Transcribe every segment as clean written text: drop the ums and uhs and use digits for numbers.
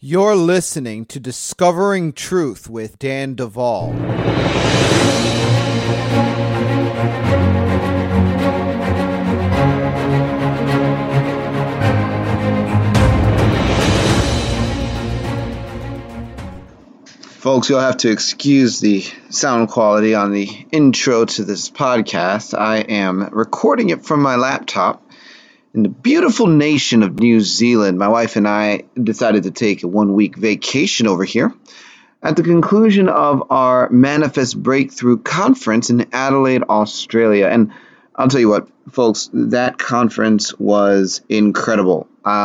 You're listening to Discovering Truth with Dan Duvall. Folks, you'll have to excuse the sound quality on the intro to this podcast. I am recording it from my laptop in the beautiful nation of New Zealand. My wife and I decided to take a 1-week vacation over here at the conclusion of our Manifest Breakthrough Conference in Adelaide, Australia. And I'll tell you what, folks, that conference was incredible.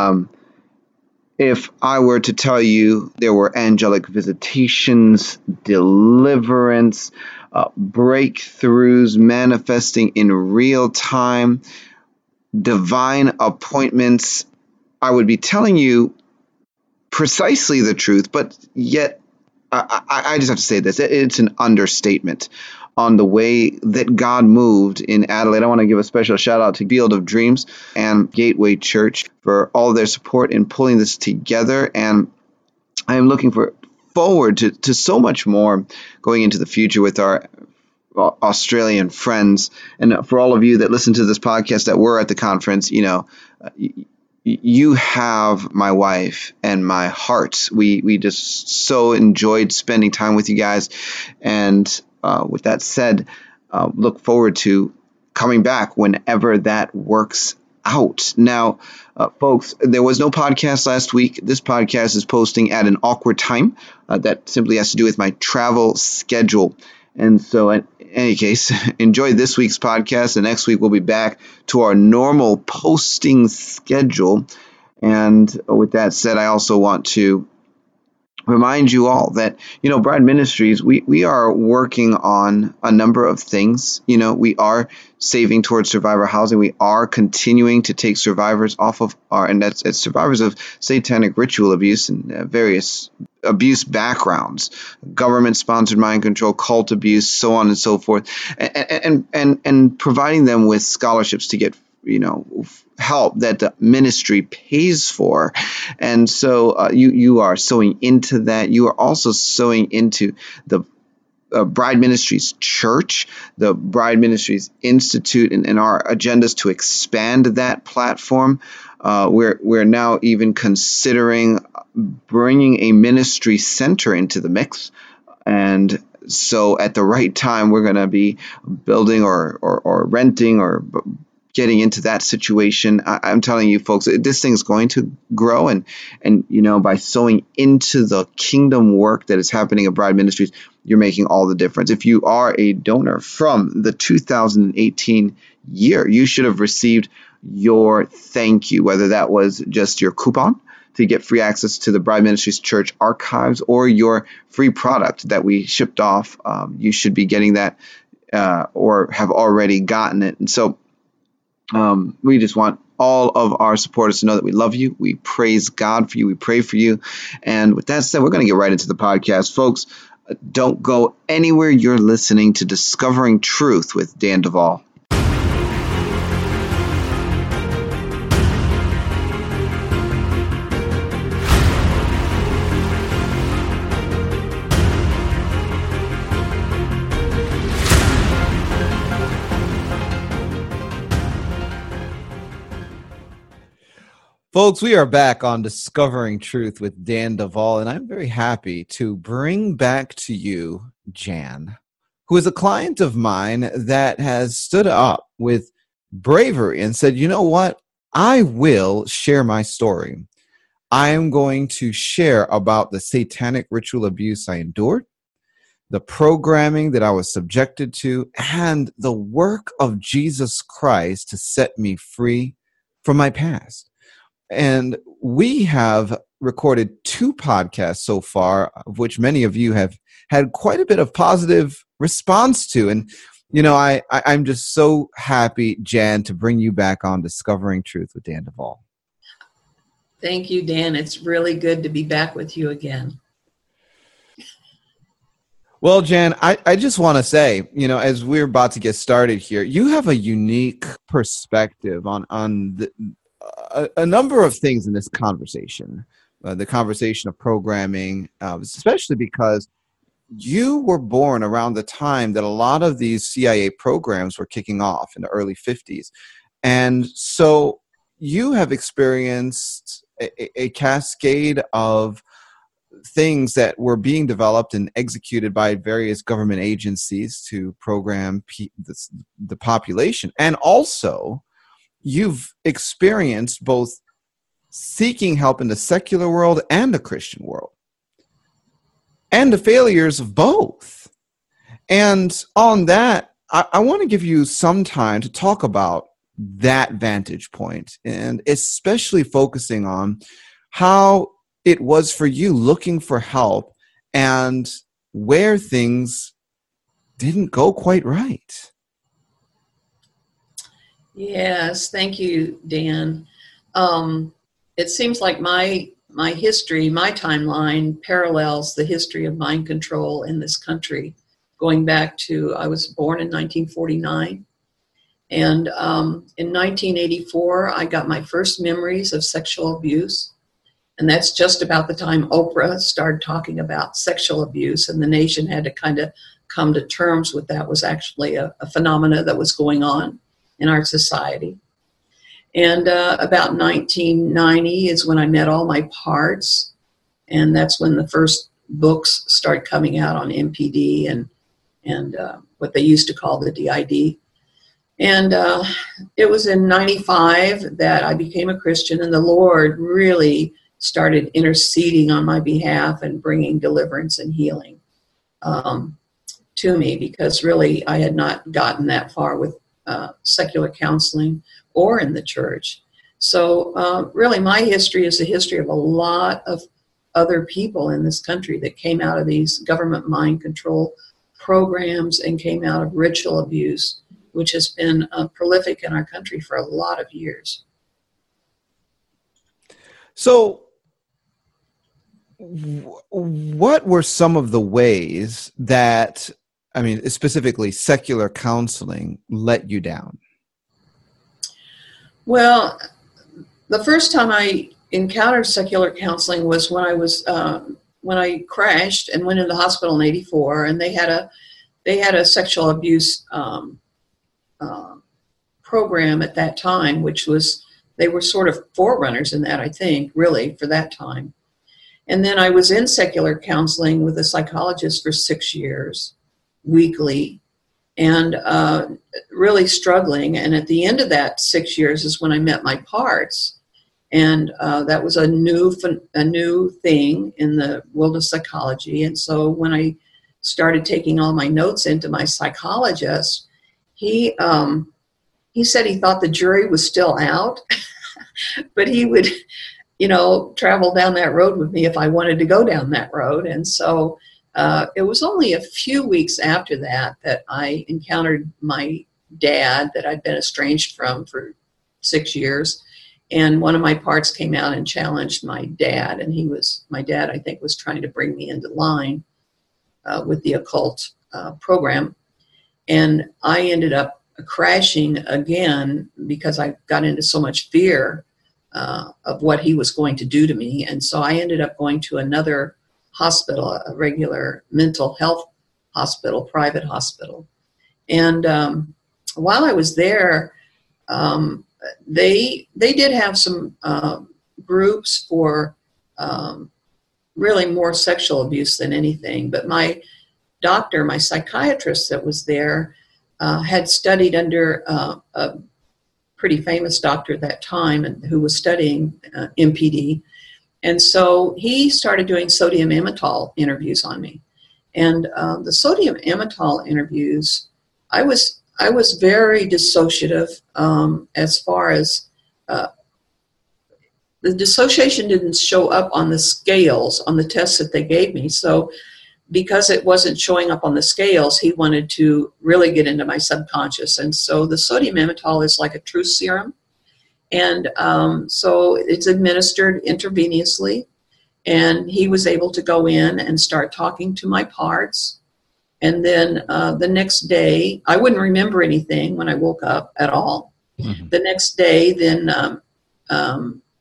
If I were to tell you there were angelic visitations, deliverance, breakthroughs manifesting in real time, divine appointments, I would be telling you precisely the truth, but yet I just have to say this. It's an understatement on the way that God moved in Adelaide. I want to give a special shout out to Field of Dreams and Gateway Church for all their support in pulling this together. And I am looking forward to so much more going into the future with our Australian friends. And for all of you that listen to this podcast that were at the conference, you have my wife and my heart. We just so enjoyed spending time with you guys. And with that said, look forward to coming back whenever that works out. Now, folks, there was no podcast last week. This podcast is posting at an awkward time. That simply has to do with my travel schedule. And so in any case, enjoy this week's podcast. And next week, we'll be back to our normal posting schedule. And with that said, I also want to remind you all that, Bride Ministries, we are working on a number of things. We are saving towards survivor housing. We are continuing to take survivors off of and that's survivors of satanic ritual abuse and various abuse backgrounds, government-sponsored mind control, cult abuse, so on and so forth, and providing them with scholarships to get help that the ministry pays for. And so you are sowing into that. You are also sowing into the Bride Ministries Church, the Bride Ministries Institute, and our agendas to expand that platform. We're now even considering bringing a ministry center into the mix. And so at the right time, we're going to be building or renting or getting into that situation. I'm telling you, folks, this thing is going to grow. And by sowing into the kingdom work that is happening at Bride Ministries, you're making all the difference. If you are a donor from the 2018 year, you should have received your thank you, whether that was just your coupon to get free access to the Bride Ministries Church archives or your free product that we shipped off. You should be getting that or have already gotten it. And so we just want all of our supporters to know that we love you. We praise God for you. We pray for you. And with that said, we're going to get right into the podcast. Folks, don't go anywhere. You're listening to Discovering Truth with Dan Duvall. Folks, we are back on Discovering Truth with Dan Duvall, and I'm very happy to bring back to you Jan, who is a client of mine that has stood up with bravery and said, you know what? I will share my story. I am going to share about the satanic ritual abuse I endured, the programming that I was subjected to, and the work of Jesus Christ to set me free from my past. And we have recorded 2 podcasts so far, of which many of you have had quite a bit of positive response to. And, I'm just so happy, Jan, to bring you back on Discovering Truth with Dan Duvall. Thank you, Dan. It's really good to be back with you again. Well, Jan, I just want to say, as we're about to get started here, you have a unique perspective on a number of things in this conversation. the conversation of programming, especially because you were born around the time that a lot of these CIA programs were kicking off in the early 50s. And so you have experienced a cascade of things that were being developed and executed by various government agencies to program the population. And also, you've experienced both seeking help in the secular world and the Christian world, and the failures of both. And on that, I want to give you some time to talk about that vantage point, and especially focusing on how it was for you looking for help and where things didn't go quite right. Yes, thank you, Dan. It seems like my history, my timeline parallels the history of mind control in this country, going back to, I was born in 1949. And in 1984, I got my first memories of sexual abuse. And that's just about the time Oprah started talking about sexual abuse, and the nation had to kind of come to terms with that was actually a phenomena that was going on in our society. And about 1990 is when I met all my parts, and that's when the first books started coming out on MPD and what they used to call the DID. And it was in 95 that I became a Christian, and the Lord really started interceding on my behalf and bringing deliverance and healing to me, because really I had not gotten that far with secular counseling or in the church. So really my history is the history of a lot of other people in this country that came out of these government mind control programs and came out of ritual abuse, which has been prolific in our country for a lot of years. So what were some of the ways that, I mean, specifically secular counseling let you down? Well, the first time I encountered secular counseling was when I was when I crashed and went into the hospital in '84, and they had a sexual abuse program at that time, which was, they were sort of forerunners in that, I think, really, for that time. And then I was in secular counseling with a psychologist for 6 years, weekly, and really struggling. And at the end of that 6 years is when I met my parts. And that was a new thing in the world of psychology. And so when I started taking all my notes into my psychologist, he said he thought the jury was still out, but he would, travel down that road with me if I wanted to go down that road. And so it was only a few weeks after that I encountered my dad that I'd been estranged from for 6 years. And one of my parts came out and challenged my dad. And my dad, I think, was trying to bring me into line with the occult program. And I ended up crashing again because I got into so much fear of what he was going to do to me. And so I ended up going to another hospital, a regular mental health hospital, private hospital. And while I was there, they did have some groups for really more sexual abuse than anything. But my doctor, my psychiatrist that was there, had studied under a pretty famous doctor at that time and who was studying MPD. And so he started doing sodium amytal interviews on me. And the sodium amytal interviews, I was very dissociative as far as the dissociation didn't show up on the scales, on the tests that they gave me. So because it wasn't showing up on the scales, he wanted to really get into my subconscious. And so the sodium amytal is like a truth serum. And so it's administered intravenously. And he was able to go in and start talking to my parts. And then the next day, I wouldn't remember anything when I woke up at all. Mm-hmm. The next day, then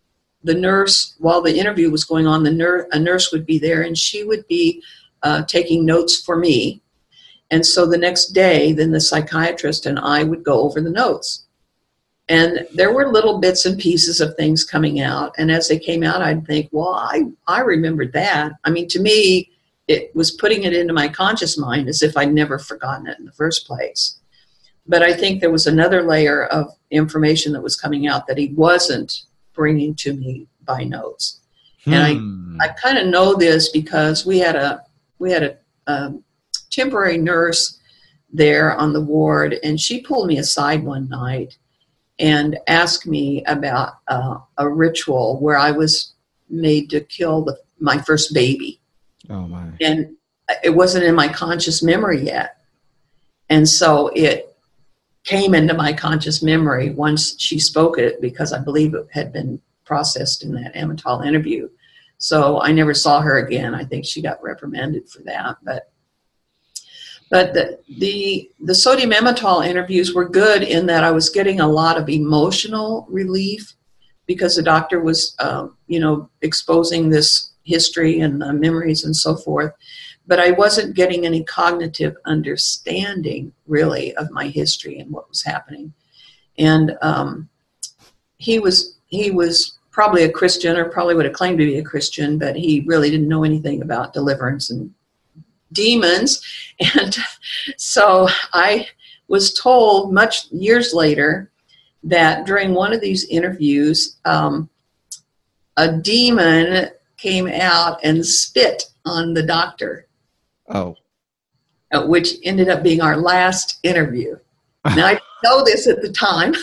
the nurse, while the interview was going on, a nurse would be there, and she would be taking notes for me. And so the next day, then the psychiatrist and I would go over the notes. And there were little bits and pieces of things coming out. And as they came out, I'd think, well, I remembered that. I mean, to me, it was putting it into my conscious mind as if I'd never forgotten it in the first place. But I think there was another layer of information that was coming out that he wasn't bringing to me by notes. And I kind of know this because we had a temporary nurse there on the ward, and she pulled me aside one night and asked me about a ritual where I was made to kill my first baby. Oh my! And it wasn't in my conscious memory yet, and so it came into my conscious memory once she spoke it, because I believe it had been processed in that Ammental interview. So I never saw her again. I think she got reprimanded for that. But the sodium Ammental interviews were good in that I was getting a lot of emotional relief, because the doctor was, exposing this history and memories and so forth. But I wasn't getting any cognitive understanding, really, of my history and what was happening. And he was probably a Christian, or probably would have claimed to be a Christian, but he really didn't know anything about deliverance and demons. And so I was told much years later that during one of these interviews, a demon came out and spit on the doctor. Oh. Which ended up being our last interview. Now, I didn't know this at the time.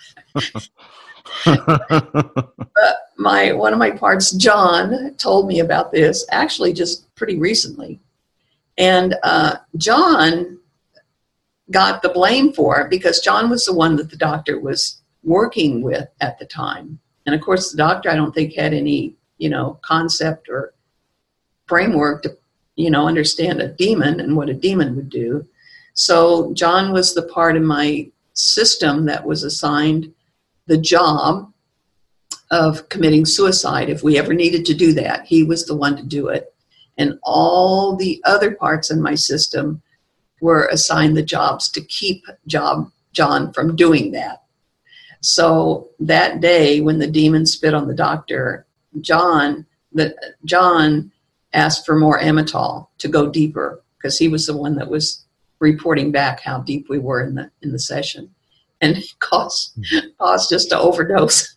But one of my parts, John, told me about this, actually just pretty recently. And John got the blame for it, because John was the one that the doctor was working with at the time. And of course, the doctor, I don't think, had any, concept or framework to, understand a demon and what a demon would do. So John was the part of my system that was assigned the job of committing suicide. If we ever needed to do that, he was the one to do it. And all the other parts in my system were assigned the jobs to keep John from doing that. So that day when the demon spit on the doctor, John asked for more Ammental to go deeper, because he was the one that was reporting back how deep we were in the session, and it caused us to overdose.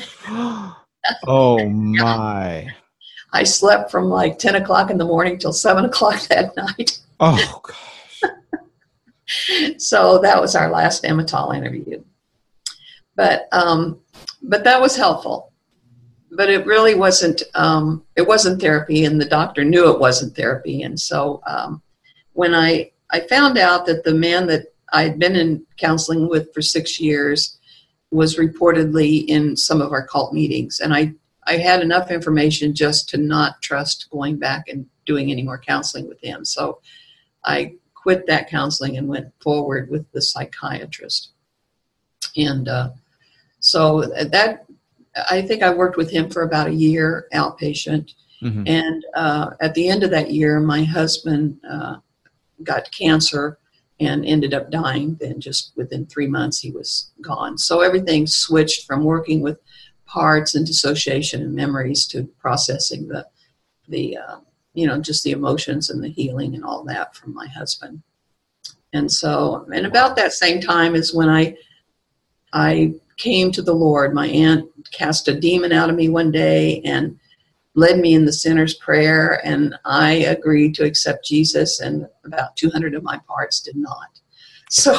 Oh my! I slept from like 10 o'clock in the morning till 7 o'clock that night. Oh gosh! So that was our last Ammental interview, but that was helpful. But it really wasn't. It wasn't therapy, and the doctor knew it wasn't therapy. And so when I found out that the man that I had been in counseling with for 6 years was reportedly in some of our cult meetings, and I had enough information just to not trust going back and doing any more counseling with him. So I quit that counseling and went forward with the psychiatrist. And so that, I think I worked with him for about a year, outpatient. Mm-hmm. And at the end of that year, my husband got cancer and ended up dying. Then just within 3 months, he was gone. So everything switched from working with parts and dissociation and memories to processing the just the emotions and the healing and all that from my husband. And about that same time is when I came to the Lord. My aunt cast a demon out of me one day and led me in the sinner's prayer, and I agreed to accept Jesus, and about 200 of my parts did not. So,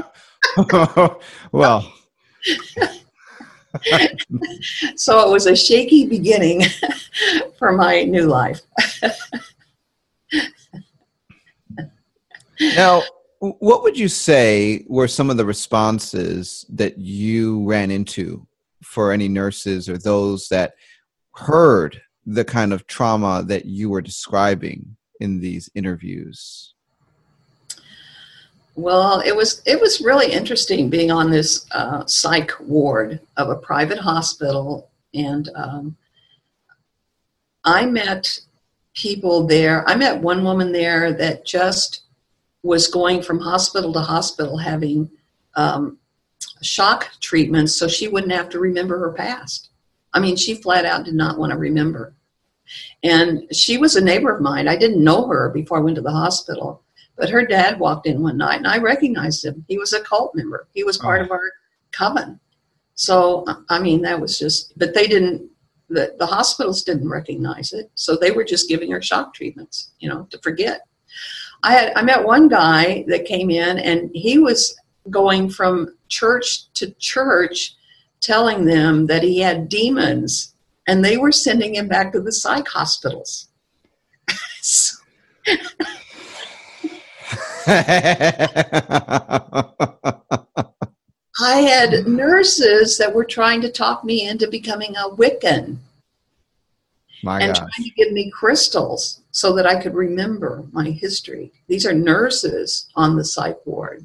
well. So it was a shaky beginning for my new life. Now, what would you say were some of the responses that you ran into for any nurses or those that heard the kind of trauma that you were describing in these interviews? Well, it was really interesting being on this psych ward of a private hospital And I met people there. I met one woman there that just was going from hospital to hospital having shock treatments so she wouldn't have to remember her past. I mean, she flat out did not want to remember. And she was a neighbor of mine. I didn't know her before I went to the hospital, but her dad walked in one night and I recognized him. He was a cult member. He was part of our coven. So, I mean, that was just, but they didn't, the hospitals didn't recognize it. So they were just giving her shock treatments, to forget. I met one guy that came in and he was going from church to church telling them that he had demons and they were sending him back to the psych hospitals. I had nurses that were trying to talk me into becoming a Wiccan. Trying to give me crystals so that I could remember my history. These are nurses on the psych ward.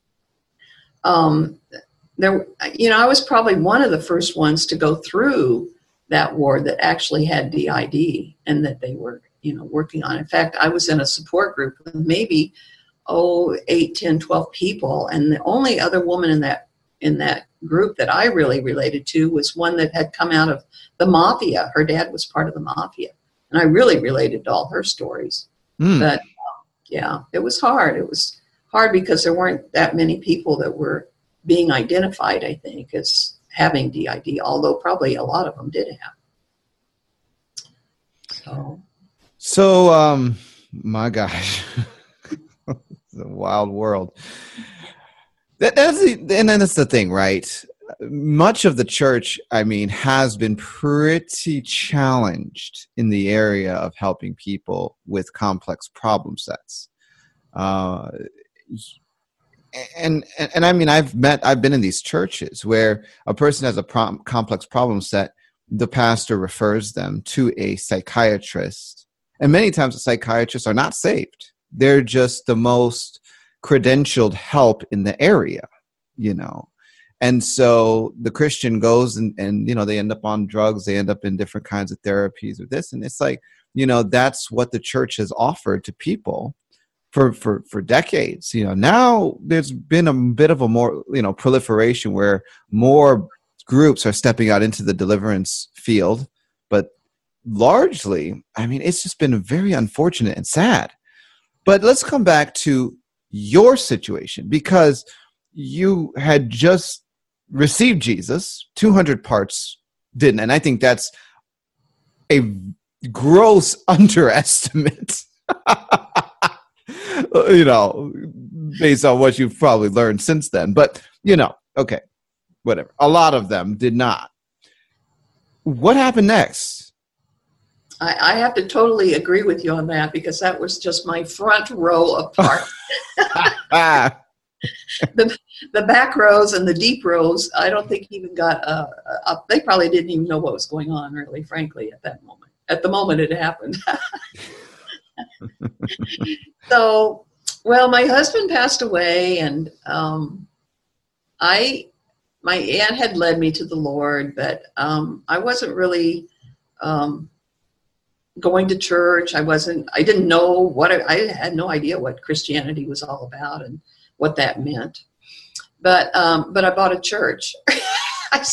I was probably one of the first ones to go through that ward that actually had DID and that they were, working on. In fact, I was in a support group with maybe 8, 10, 12 people, and the only other woman in that group that I really related to was one that had come out of the mafia. Her dad was part of the mafia, and I really related to all her stories. But it was hard. It was hard because there weren't that many people that were being identified, I think, as having DID, although probably a lot of them did have. So my gosh, it's a wild world. That's the thing, right? Much of the church, has been pretty challenged in the area of helping people with complex problem sets. And I've been in these churches where a person has a complex problem set, the pastor refers them to a psychiatrist, and many times the psychiatrists are not saved. They're just the most credentialed help in the area, and so the Christian goes and they end up on drugs, they end up in different kinds of therapies with this, and it's like, that's what the church has offered to people for decades. Now there's been a bit of a more proliferation where more groups are stepping out into the deliverance field, but largely, it's just been very unfortunate and sad. But let's come back to your situation, because you had just received Jesus, 200 parts didn't, and I think that's a gross underestimate. Based on what you've probably learned since then. But, okay, whatever. A lot of them did not. What happened next? I have to totally agree with you on that, because that was just my front row apart. The back rows and the deep rows, I don't think even got up. They probably didn't even know what was going on, really, frankly, at that moment. At the moment it happened. So, my husband passed away, and my aunt had led me to the Lord, but I wasn't really going to church. I didn't know I had no idea what Christianity was all about and what that meant. But I bought a church. I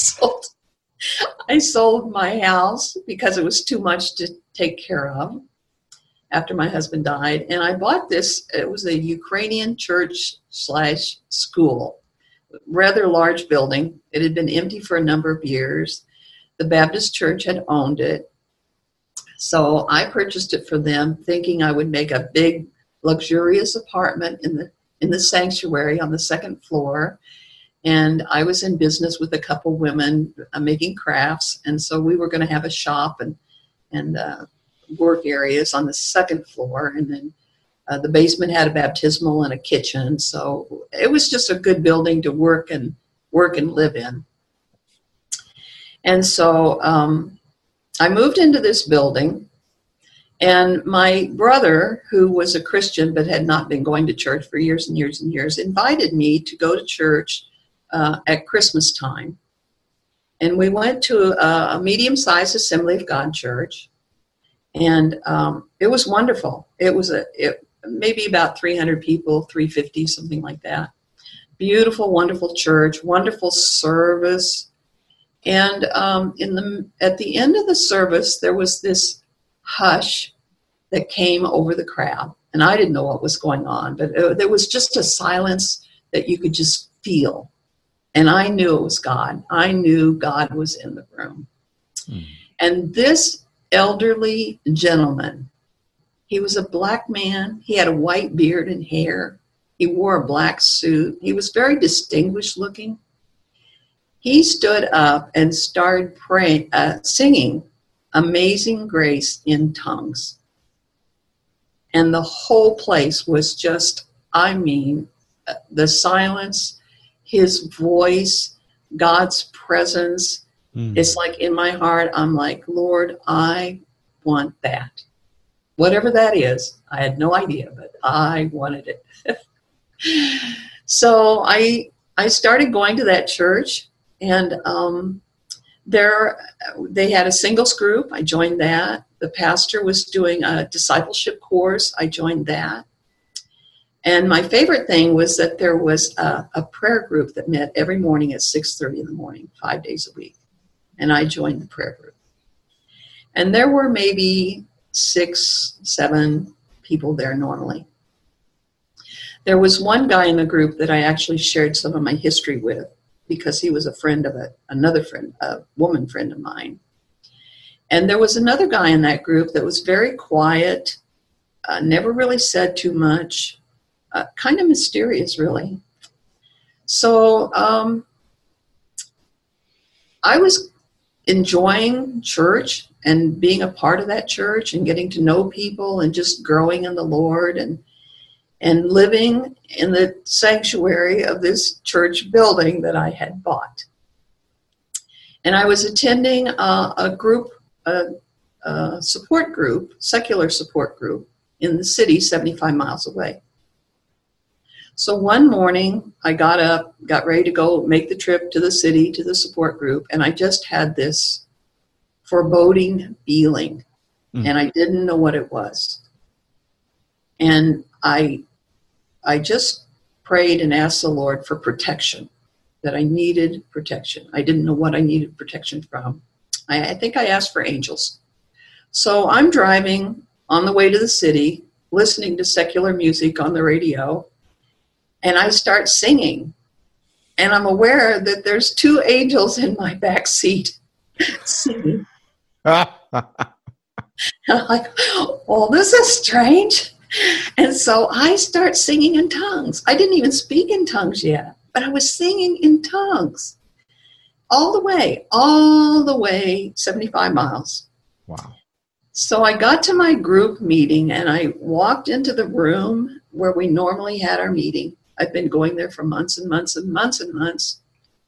sold my house because it was too much to take care of after my husband died. And I bought this. It was a Ukrainian church/school, rather large building. It had been empty for a number of years. The Baptist church had owned it. So I purchased it for them, thinking I would make a big, luxurious apartment in the sanctuary on the second floor. And I was in business with a couple women making crafts. And so we were going to have a shop and work areas on the second floor. And then the basement had a baptismal and a kitchen. So it was just a good building to work and live in. And so I moved into this building, and my brother, who was a Christian but had not been going to church for years and years and years, invited me to go to church at Christmas time. And we went to a medium-sized Assembly of God church, and it was wonderful. It was maybe about 300 people, 350, something like that. Beautiful, wonderful church, wonderful service. And at the end of the service, there was this hush that came over the crowd. And I didn't know what was going on, but there was just a silence that you could just feel. And I knew it was God. I knew God was in the room. And this elderly gentleman, he was a black man. He had a white beard and hair. He wore a black suit. He was very distinguished looking. He stood up and started praying, singing Amazing Grace in tongues. And the whole place was just, I mean, the silence, his voice, God's presence. It's like in my heart, I'm like, Lord, I want that. Whatever that is, I had no idea, but I wanted it. So I started going to that church, and they had a singles group. I joined that. The pastor was doing a discipleship course. I joined that. And my favorite thing was that there was a prayer group that met every morning at 6:30 in the morning, 5 days a week. And I joined the prayer group. And there were maybe 6, 7 people there normally. There was one guy in the group that I actually shared some of my history with, because he was a friend of another friend, a woman friend of mine. And there was another guy in that group that was very quiet, never really said too much, kind of mysterious, really. So I was enjoying church and being a part of that church and getting to know people and just growing in the Lord and living in the sanctuary of this church building that I had bought. And I was attending a group, a support group, secular support group in the city 75 miles away. So one morning I got up, got ready to go make the trip to the city, to the support group, and I just had this foreboding feeling, and I didn't know what it was. And I just prayed and asked the Lord for protection, that I needed protection. I didn't know what I needed protection from. I think I asked for angels. So I'm driving on the way to the city, listening to secular music on the radio, and I start singing. And I'm aware that there's 2 angels in my back seat singing. I'm like, oh, this is strange. And so I start singing in tongues. I didn't even speak in tongues yet, but I was singing in tongues all the way 75 miles. Wow. So I got to my group meeting and I walked into the room where we normally had our meeting. I've been going there for months and months and months and months.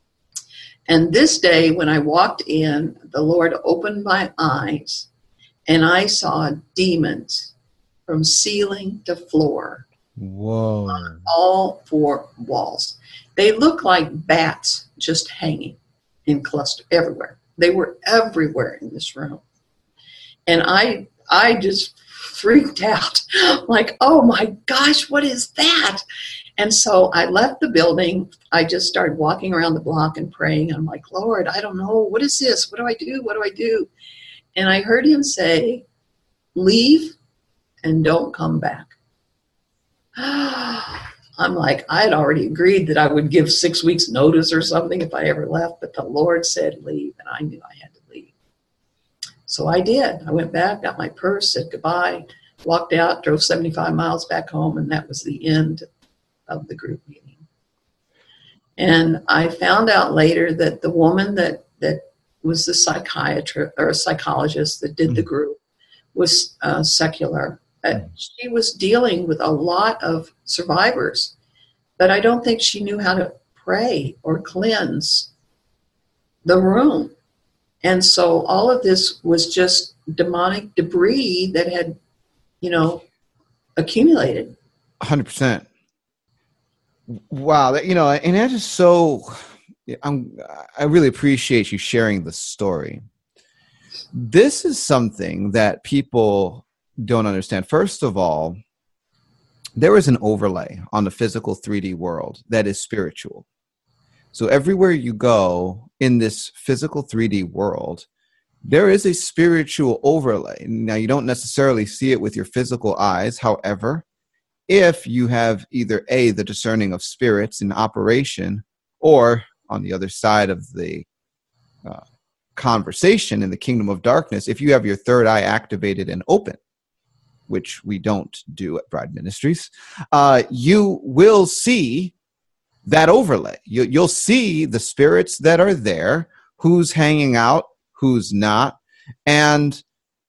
And this day when I walked in, the Lord opened my eyes and I saw demons from ceiling to floor. Whoa. On all 4 walls. They looked like bats just hanging in cluster everywhere. They were everywhere in this room. And I just freaked out, like, oh my gosh, what is that? And so I left the building. I just started walking around the block and praying. I'm like, Lord, I don't know. What is this? What do I do? What do I do? And I heard him say, leave and don't come back. I'm like, I had already agreed that I would give 6 weeks notice or something if I ever left, but the Lord said leave, and I knew I had to leave. So I did. I went back, got my purse, said goodbye, walked out, drove 75 miles back home, and that was the end of the group meeting. And I found out later that the woman that was the psychiatrist or a psychologist that did the group was secular. She was dealing with a lot of survivors, but I don't think she knew how to pray or cleanse the room. And so all of this was just demonic debris that had, accumulated. 100%. Wow. And that is so, I really appreciate you sharing the story. This is something that people don't understand. First of all, there is an overlay on the physical 3D world that is spiritual. So everywhere you go in this physical 3D world, there is a spiritual overlay. Now, you don't necessarily see it with your physical eyes. However, if you have either A, the discerning of spirits in operation, or on the other side of the conversation in the kingdom of darkness, if you have your third eye activated and open, which we don't do at Bride Ministries, you will see that overlay. You'll see the spirits that are there, who's hanging out, who's not. And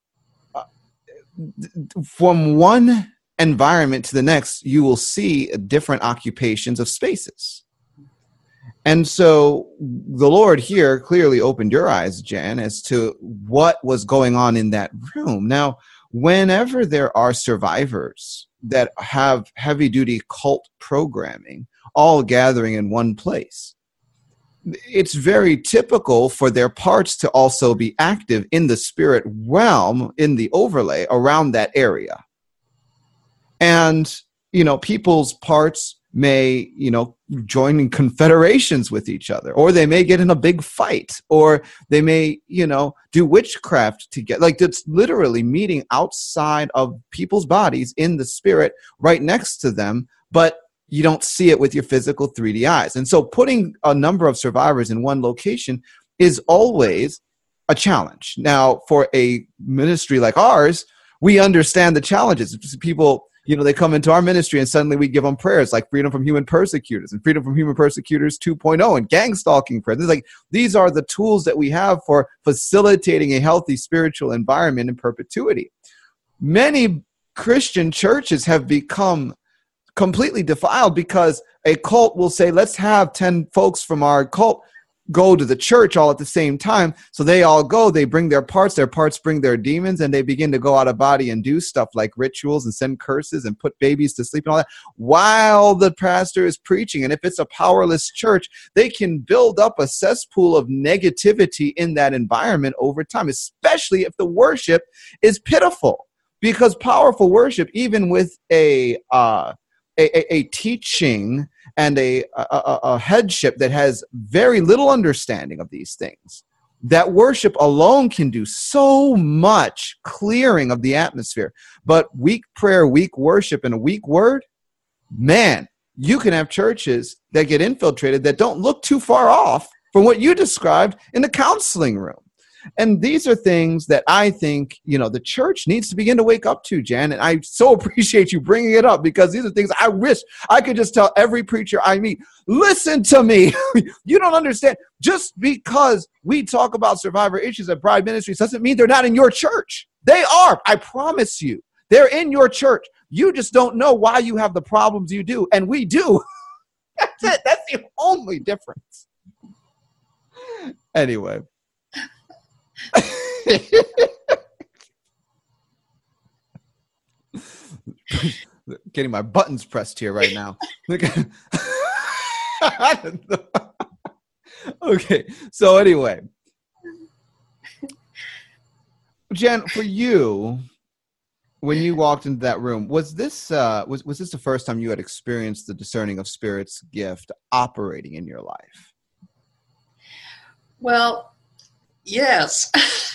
from one environment to the next, you will see different occupations of spaces. And so the Lord here clearly opened your eyes, Jan, as to what was going on in that room. Now, whenever there are survivors that have heavy-duty cult programming all gathering in one place, it's very typical for their parts to also be active in the spirit realm, in the overlay around that area. And, people's parts may, join in confederations with each other, or they may get in a big fight, or they may, do witchcraft together. Like, it's literally meeting outside of people's bodies in the spirit right next to them, but you don't see it with your physical 3D eyes. And so putting a number of survivors in one location is always a challenge. Now, for a ministry like ours, we understand the challenges. People, they come into our ministry and suddenly we give them prayers like Freedom from Human Persecutors and Freedom from Human Persecutors 2.0 and gang stalking prayers. These are the tools that we have for facilitating a healthy spiritual environment in perpetuity. Many Christian churches have become completely defiled because a cult will say, let's have 10 folks from our cult go to the church all at the same time. So they all go, they bring their parts bring their demons, and they begin to go out of body and do stuff like rituals and send curses and put babies to sleep and all that while the pastor is preaching. And if it's a powerless church, they can build up a cesspool of negativity in that environment over time, especially if the worship is pitiful. Because powerful worship, even with a teaching and a headship that has very little understanding of these things, that worship alone can do so much clearing of the atmosphere. But weak prayer, weak worship, and a weak word, man, you can have churches that get infiltrated that don't look too far off from what you described in the counseling room. And these are things that I think, the church needs to begin to wake up to, Jan. And I so appreciate you bringing it up, because these are things I wish I could just tell every preacher I meet. Listen to me. You don't understand. Just because we talk about survivor issues at Bride Ministries doesn't mean they're not in your church. They are. I promise you. They're in your church. You just don't know why you have the problems you do. And we do. That's it. That's the only difference. Anyway. Getting my buttons pressed here right now. Okay, so anyway, Jan, for you, when you walked into that room, was this the first time you had experienced the discerning of spirits gift operating in your life? Well, yes.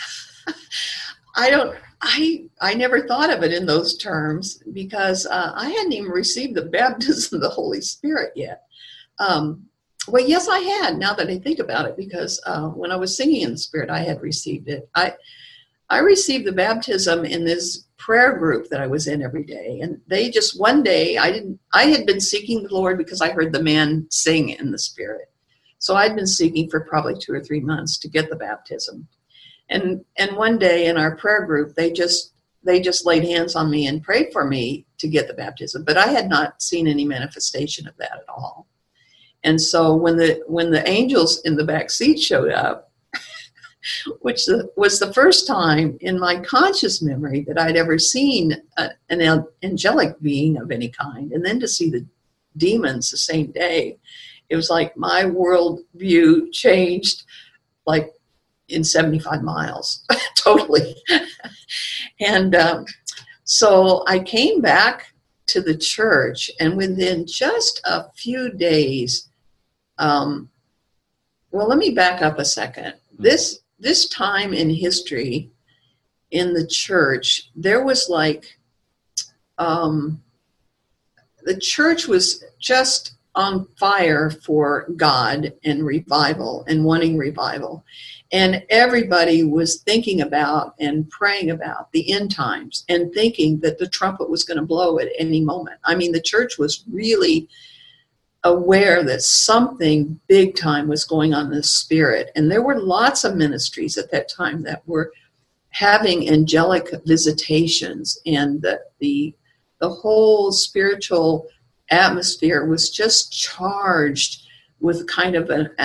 I never thought of it in those terms, because I hadn't even received the baptism of the Holy Spirit yet. Well, yes, I had, now that I think about it, because when I was singing in the Spirit, I had received it. I received the baptism in this prayer group that I was in every day. And they just, one day, I had been seeking the Lord because I heard the man sing in the Spirit. So I'd been seeking for probably 2 or 3 months to get the baptism. And one day in our prayer group, they just laid hands on me and prayed for me to get the baptism. But I had not seen any manifestation of that at all. And so when the angels in the back seat showed up, which was the first time in my conscious memory that I'd ever seen an angelic being of any kind, and then to see the demons the same day, it was like my worldview changed like in 75 miles, totally. And so I came back to the church, and within just a few days, well, let me back up a second. This time in history in the church, there was like, the church was just on fire for God and revival and wanting revival. And everybody was thinking about and praying about the end times and thinking that the trumpet was going to blow at any moment. I mean, the church was really aware that something big time was going on in the spirit. And there were lots of ministries at that time that were having angelic visitations, and the whole spiritual atmosphere was just charged with kind of an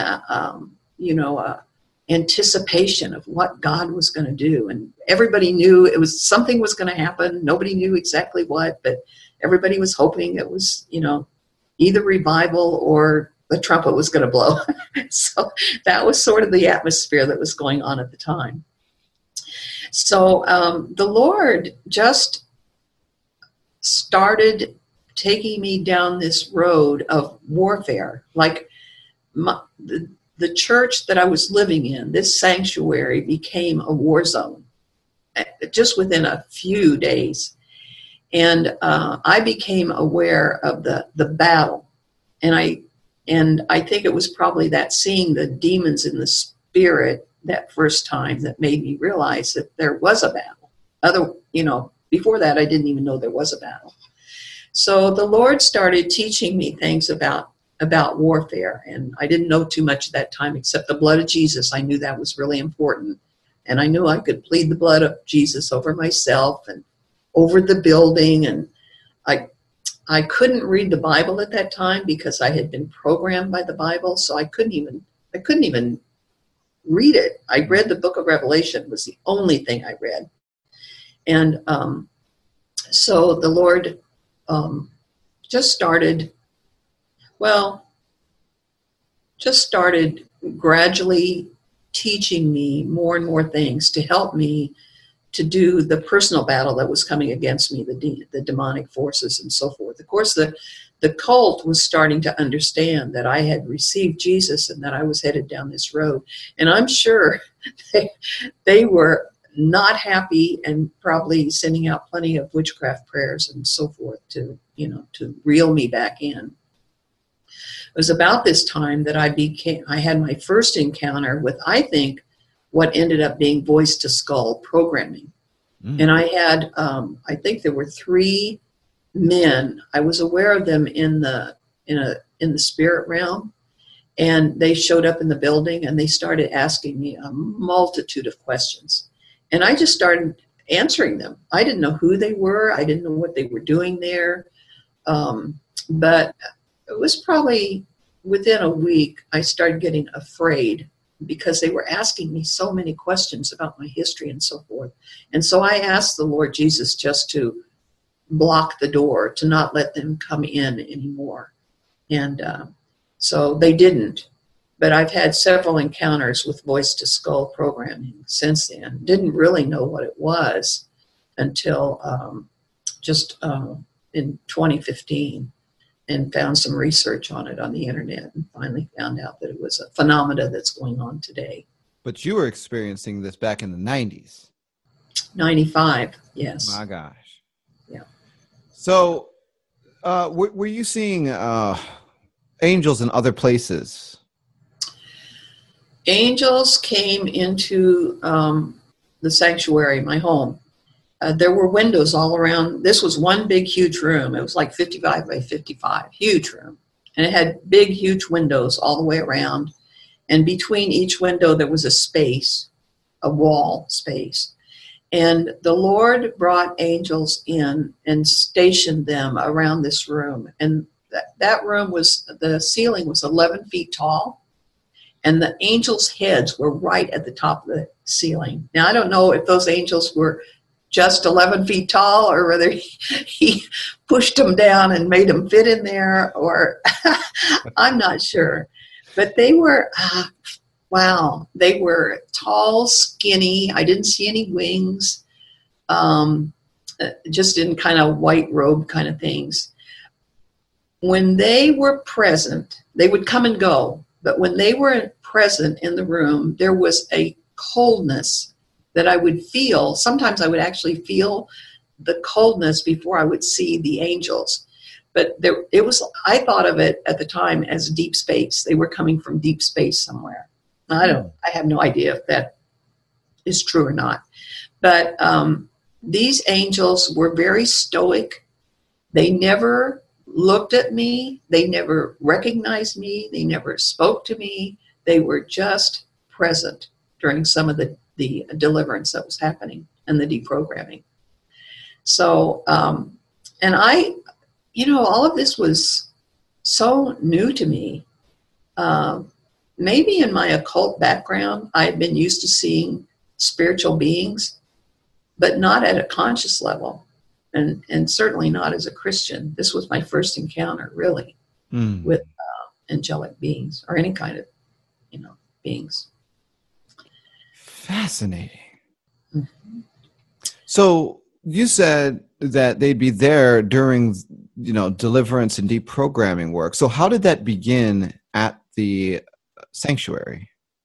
anticipation of what God was going to do. And everybody knew something was going to happen. Nobody knew exactly what, but everybody was hoping it was, either revival or the trumpet was going to blow. So that was sort of the atmosphere that was going on at the time. So the Lord just started taking me down this road of warfare. Like the church that I was living in, this sanctuary, became a war zone just within a few days. And I became aware of the battle. And I think it was probably that seeing the demons in the spirit that first time that made me realize that there was a battle. Before that, I didn't even know there was a battle. So the Lord started teaching me things about warfare, and I didn't know too much at that time except the blood of Jesus. I knew that was really important, and I knew I could plead the blood of Jesus over myself and over the building. And I couldn't read the Bible at that time because I had been programmed by the Bible, so I couldn't even read it. I read the book of Revelation, was the only thing I read. And so the Lord just started gradually teaching me more and more things to help me to do the personal battle that was coming against me, the demonic forces and so forth. Of course, the cult was starting to understand that I had received Jesus and that I was headed down this road. And I'm sure they were not happy and probably sending out plenty of witchcraft prayers and so forth to reel me back in. It was about this time that I had my first encounter with, I think, what ended up being voice to skull programming. And I had, I think there were 3 men. I was aware of them in the spirit realm, and they showed up in the building and they started asking me a multitude of questions. And I just started answering them. I didn't know who they were. I didn't know what they were doing there. But it was probably within a week, I started getting afraid because they were asking me so many questions about my history and so forth. And so I asked the Lord Jesus just to block the door, to not let them come in anymore. And so they didn't. But I've had several encounters with voice to skull programming since then. Didn't really know what it was until in 2015, and found some research on it on the internet and finally found out that it was a phenomena that's going on today. But you were experiencing this back in the 90s. 95, yes. My gosh. Yeah. So were you seeing angels in other places? Angels came into the sanctuary, my home. There were windows all around. This was one big, huge room. It was like 55 by 55, huge room. And it had big, huge windows all the way around. And between each window, there was a space, a wall space. And the Lord brought angels in and stationed them around this room. And that room the ceiling was 11 feet tall. And the angels' heads were right at the top of the ceiling. Now, I don't know if those angels were just 11 feet tall, or whether he pushed them down and made them fit in there, or I'm not sure. But they were, wow, they were tall, skinny. I didn't see any wings, just in kind of white robe kind of things. When they were present, they would come and go, but when they were present in the room, there was a coldness that I would feel. Sometimes I would actually feel the coldness before I would see the angels. But it was, I thought of it at the time as deep space. They were coming from deep space somewhere. I have no idea if that is true or not. But these angels were very stoic. They never looked at me. They never recognized me. They never spoke to me. They were just present during some of the deliverance that was happening and the deprogramming. So, and I, all of this was so new to me. Maybe in my occult background, I had been used to seeing spiritual beings, but not at a conscious level, and certainly not as a Christian. This was my first encounter, really, with angelic beings or any kind of, beings. Fascinating. Mm-hmm. So you said that they'd be there during, deliverance and deprogramming work. So how did that begin at the sanctuary?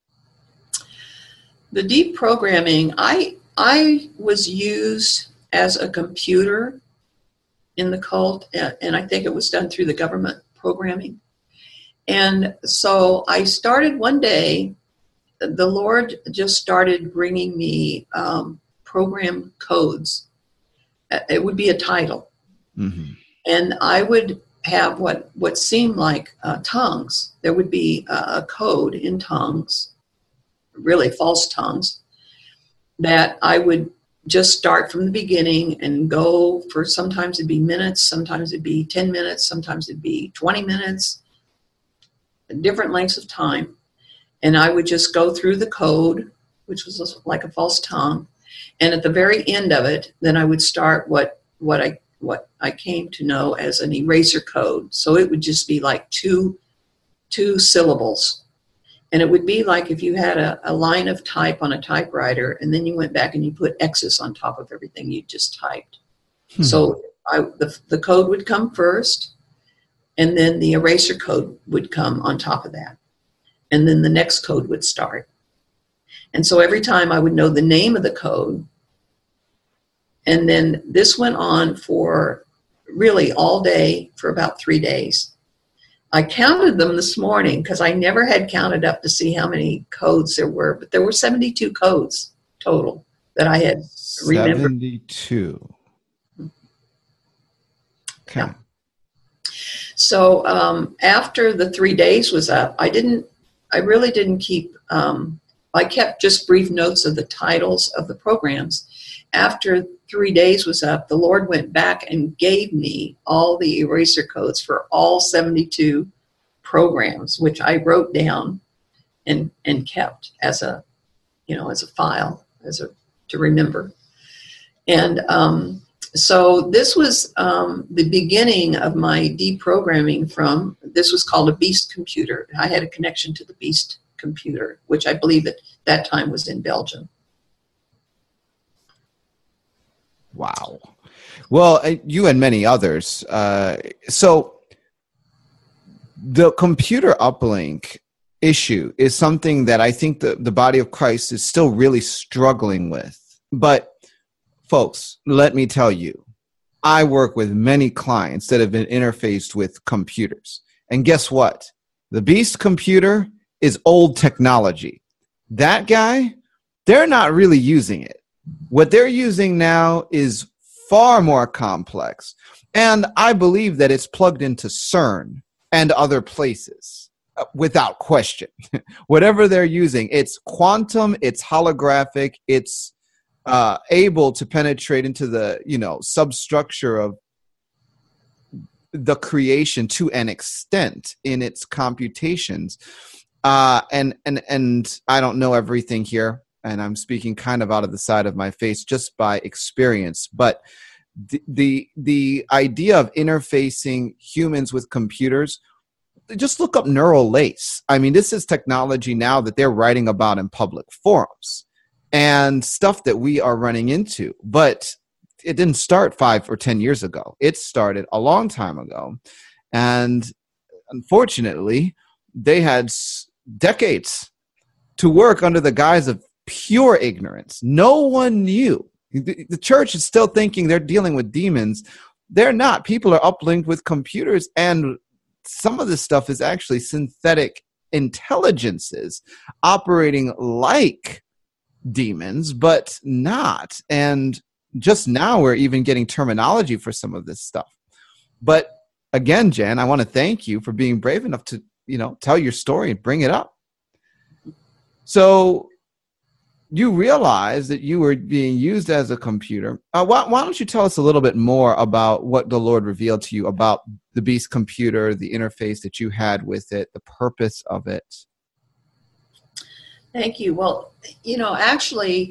The deprogramming, I was used as a computer in the cult, and I think it was done through the government programming. And so I started one day, the Lord just started bringing me program codes. It would be a title. Mm-hmm. And I would have what seemed like tongues. There would be a code in tongues, really false tongues, that I would just start from the beginning and go for, sometimes it'd be minutes, sometimes it'd be 10 minutes, sometimes it'd be 20 minutes, different lengths of time. And I would just go through the code, which was like a false tongue. And at the very end of it, then I would start what I came to know as an eraser code. So it would just be like two syllables. And it would be like if you had a line of type on a typewriter, and then you went back and you put X's on top of everything you just typed. So the code would come first, and then the eraser code would come on top of that. And then the next code would start. And so every time I would know the name of the code. And then this went on for really all day for about 3 days. I counted them this morning because I never had counted up to see how many codes there were, but there were 72 codes total that I had remembered. 72. Okay. Yeah. So after the 3 days was up, I really didn't keep, I kept just brief notes of the titles of the programs. After 3 days was up, the Lord went back and gave me all the eraser codes for all 72 programs, which I wrote down and kept as a file, to remember. And so this was the beginning of my deprogramming this was called a Beast computer. I had a connection to the Beast computer, which I believe at that time was in Belgium. Wow. Well, you and many others. So the computer uplink issue is something that I think the body of Christ is still really struggling with. But folks, let me tell you, I work with many clients that have been interfaced with computers. And guess what? The Beast computer is old technology. That guy, they're not really using it. What they're using now is far more complex. And I believe that it's plugged into CERN and other places without question. Whatever they're using, it's quantum, it's holographic, it's able to penetrate into the substructure of the creation to an extent in its computations. And I don't know everything here. and I'm speaking kind of out of the side of my face just by experience, but the idea of interfacing humans with computers, just look up neural lace. I mean, this is technology now that they're writing about in public forums and stuff that we are running into. But it didn't start 5 or 10 years ago. It started a long time ago. And unfortunately, they had decades to work under the guise of pure ignorance. No one knew. The church is still thinking they're dealing with demons. They're not. People are uplinked with computers, and some of this stuff is actually synthetic intelligences operating like demons, but not. And just now we're even getting terminology for some of this stuff. But again, Jan, I want to thank you for being brave enough to, tell your story and bring it up. So you realized that you were being used as a computer. Why don't you tell us a little bit more about what the Lord revealed to you about the Beast computer, the interface that you had with it, the purpose of it? Thank you. Well, actually,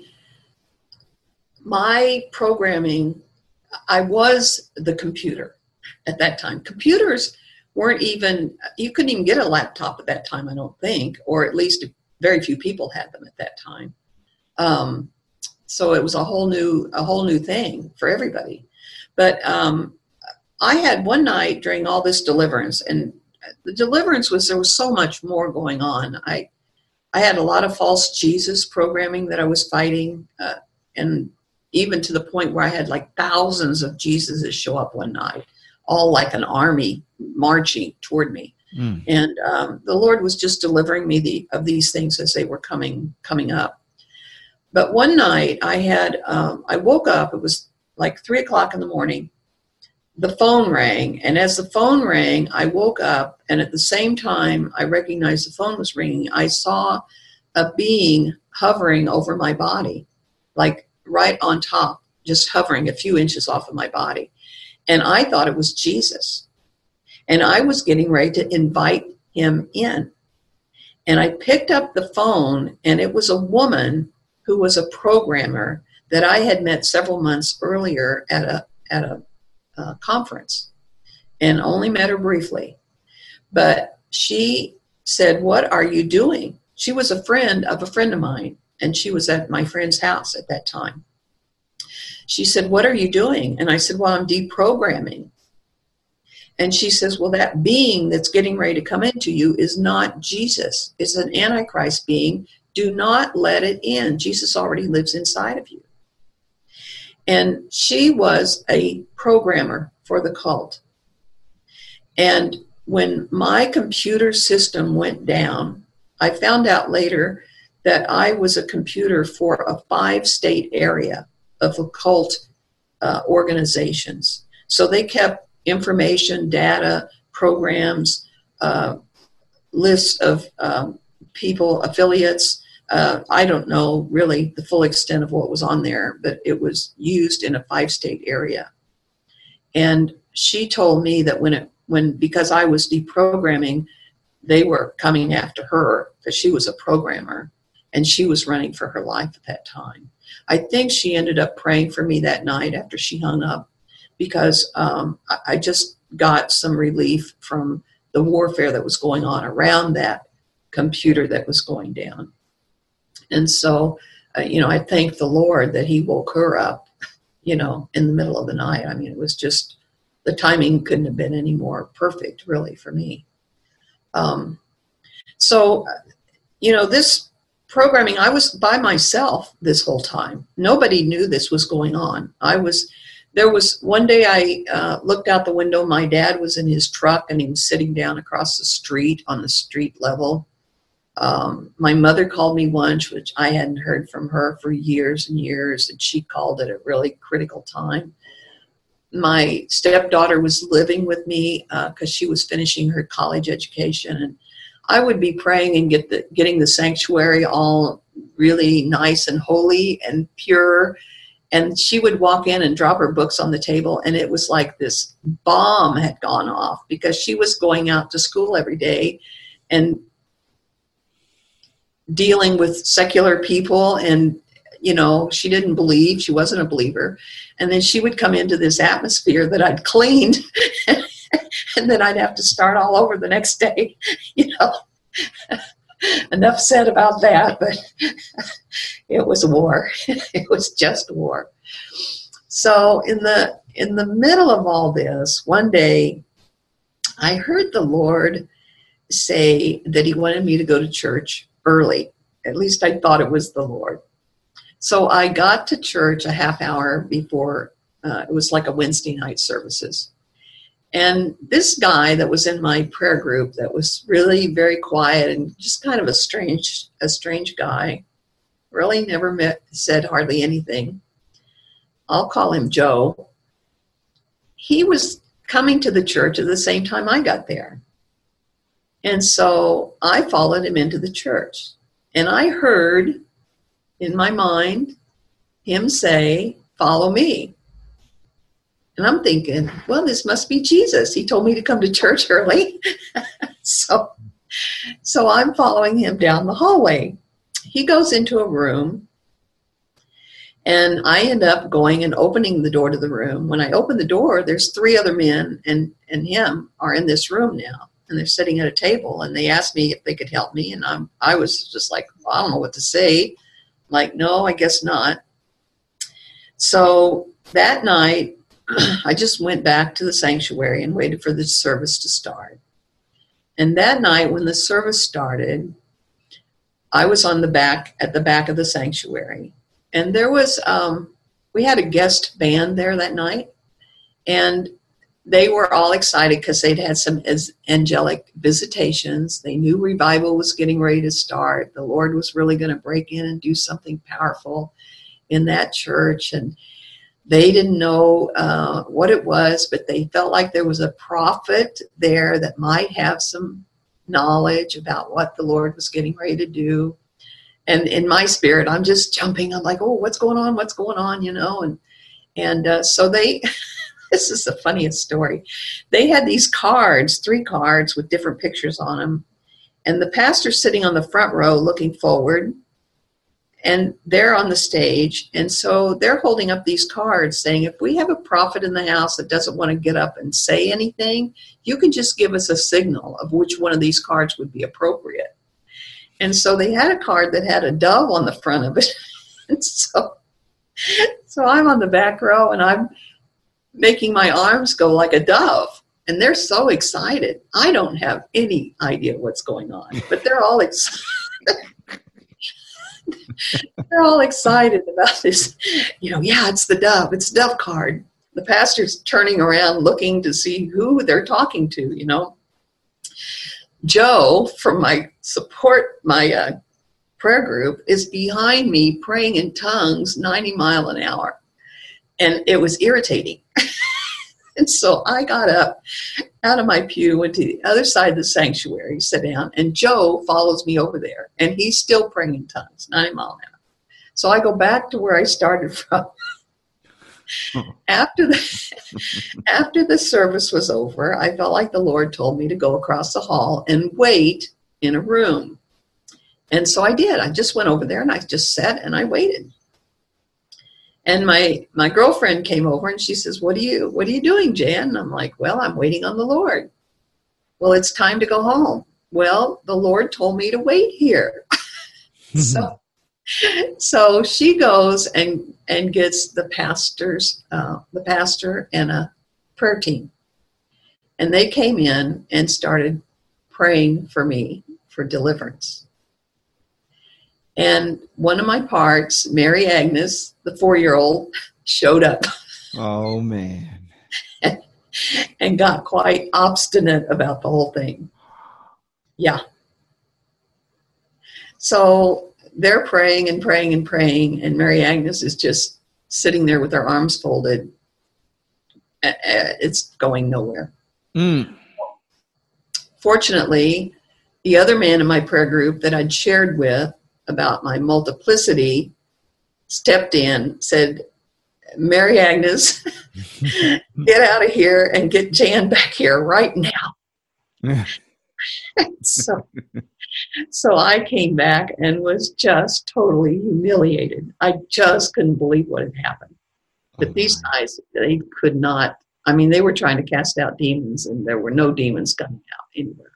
my programming, I was the computer at that time. Computers weren't even, you couldn't even get a laptop at that time, I don't think, or at least very few people had them at that time. So it was a whole new thing for everybody. But I had one night during all this deliverance, and the deliverance there was so much more going on. I had a lot of false Jesus programming that I was fighting, and even to the point where I had like thousands of Jesuses show up one night, all like an army marching toward me. And the Lord was just delivering me of these things as they were coming up. But one night I woke up, it was like 3:00 in the morning. The phone rang, and as the phone rang, I woke up, and at the same time I recognized the phone was ringing. I saw a being hovering over my body, like right on top, just hovering a few inches off of my body. And I thought it was Jesus. And I was getting ready to invite him in. And I picked up the phone, and it was a woman who was a programmer that I had met several months earlier at a conference, and only met her briefly. But she said, "What are you doing?" She was a friend of mine, and she was at my friend's house at that time. She said, "What are you doing?" And I said, "Well, I'm deprogramming." And she says, "Well, that being that's getting ready to come into you is not Jesus. It's an Antichrist being. Do not let it in. Jesus already lives inside of you." And she was a programmer for the cult. And when my computer system went down, I found out later that I was a computer for a 5-state area of occult organizations. So they kept information, data, programs, lists of people, affiliates. I don't know really the full extent of what was on there, but it was used in a 5-state area. And she told me that because I was deprogramming, they were coming after her because she was a programmer and she was running for her life at that time. I think she ended up praying for me that night after she hung up, because I just got some relief from the warfare that was going on around that computer that was going down. And so, I thank the Lord that he woke her up, in the middle of the night. I mean, it was just, the timing couldn't have been any more perfect, really, for me. This programming, I was by myself this whole time. Nobody knew this was going on. There was one day I looked out the window. My dad was in his truck, and he was sitting down across the street on the street level. My mother called me once, which I hadn't heard from her for years and years, and she called at a really critical time. My stepdaughter was living with me because she was finishing her college education, and I would be praying and getting the sanctuary all really nice and holy and pure. And she would walk in and drop her books on the table, and it was like this bomb had gone off, because she was going out to school every day. And dealing with secular people, and she didn't believe. She wasn't a believer. And then she would come into this atmosphere that I'd cleaned, and then I'd have to start all over the next day. Enough said about that, but it was a war. It was just a war. So in the middle of all this, one day I heard the Lord say that he wanted me to go to church early. At least I thought it was the Lord. So I got to church a half hour before. It was like a Wednesday night services. And this guy that was in my prayer group that was really very quiet and just kind of a strange guy, really never said hardly anything. I'll call him Joe. He was coming to the church at the same time I got there. And so I followed him into the church. And I heard in my mind him say, "Follow me." And I'm thinking, well, this must be Jesus. He told me to come to church early. So I'm following him down the hallway. He goes into a room, and I end up going and opening the door to the room. When I open the door, there's 3 other men and him are in this room now. And they're sitting at a table, and they asked me if they could help me. And I was just like, well, I don't know what to say. Like, no, I guess not. So that night, I just went back to the sanctuary and waited for the service to start. And that night when the service started, I was at the back of the sanctuary. And there was, we had a guest band there that night. And they were all excited because they'd had some angelic visitations. They knew revival was getting ready to start. The Lord was really going to break in and do something powerful in that church. And they didn't know what it was, but they felt like there was a prophet there that might have some knowledge about what the Lord was getting ready to do. And in my spirit, I'm just jumping. I'm like, oh, what's going on? What's going on? And so they, this is the funniest story. They had these cards, 3 cards with different pictures on them. And the pastor's sitting on the front row looking forward. And they're on the stage, and so they're holding up these cards saying, if we have a prophet in the house that doesn't want to get up and say anything, you can just give us a signal of which one of these cards would be appropriate. And so they had a card that had a dove on the front of it. And so I'm on the back row, and I'm making my arms go like a dove. And they're so excited. I don't have any idea what's going on, but they're all excited. They're all excited about this. Yeah, it's the dove. It's the dove card. The pastor's turning around looking to see who they're talking to, Joe from my prayer group is behind me praying in tongues 90 miles an hour. And it was irritating. And so I got up out of my pew, went to the other side of the sanctuary, sat down, and Joe follows me over there. And he's still praying in tongues, 90 miles an hour. So I go back to where I started from. After the service was over, I felt like the Lord told me to go across the hall and wait in a room. And so I did. I just went over there, and I just sat and I waited. And my girlfriend came over, and she says, what are you doing, Jan? And I'm like, well, I'm waiting on the Lord. Well, it's time to go home. Well, the Lord told me to wait here. So she goes and gets the pastor and a prayer team. And they came in and started praying for me for deliverance. And one of my parts, Mary Agnes, the 4-year-old, showed up. Oh, man. And got quite obstinate about the whole thing. Yeah. So they're praying and praying and praying, and Mary Agnes is just sitting there with her arms folded. It's going nowhere. Fortunately, the other man in my prayer group that I'd shared with about my multiplicity stepped in, said, Mary Agnes, get out of here and get Jan back here right now. So, so I came back and was just totally humiliated. I just couldn't believe what had happened. But these guys, they could not. I mean, they were trying to cast out demons, and there were no demons coming out anywhere.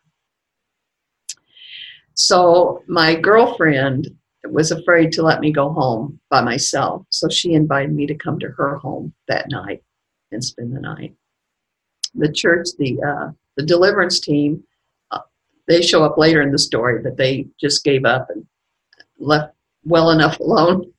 So my girlfriend was afraid to let me go home by myself. So she invited me to come to her home that night and spend the night. The church, the deliverance team, they show up later in the story, but they just gave up and left well enough alone.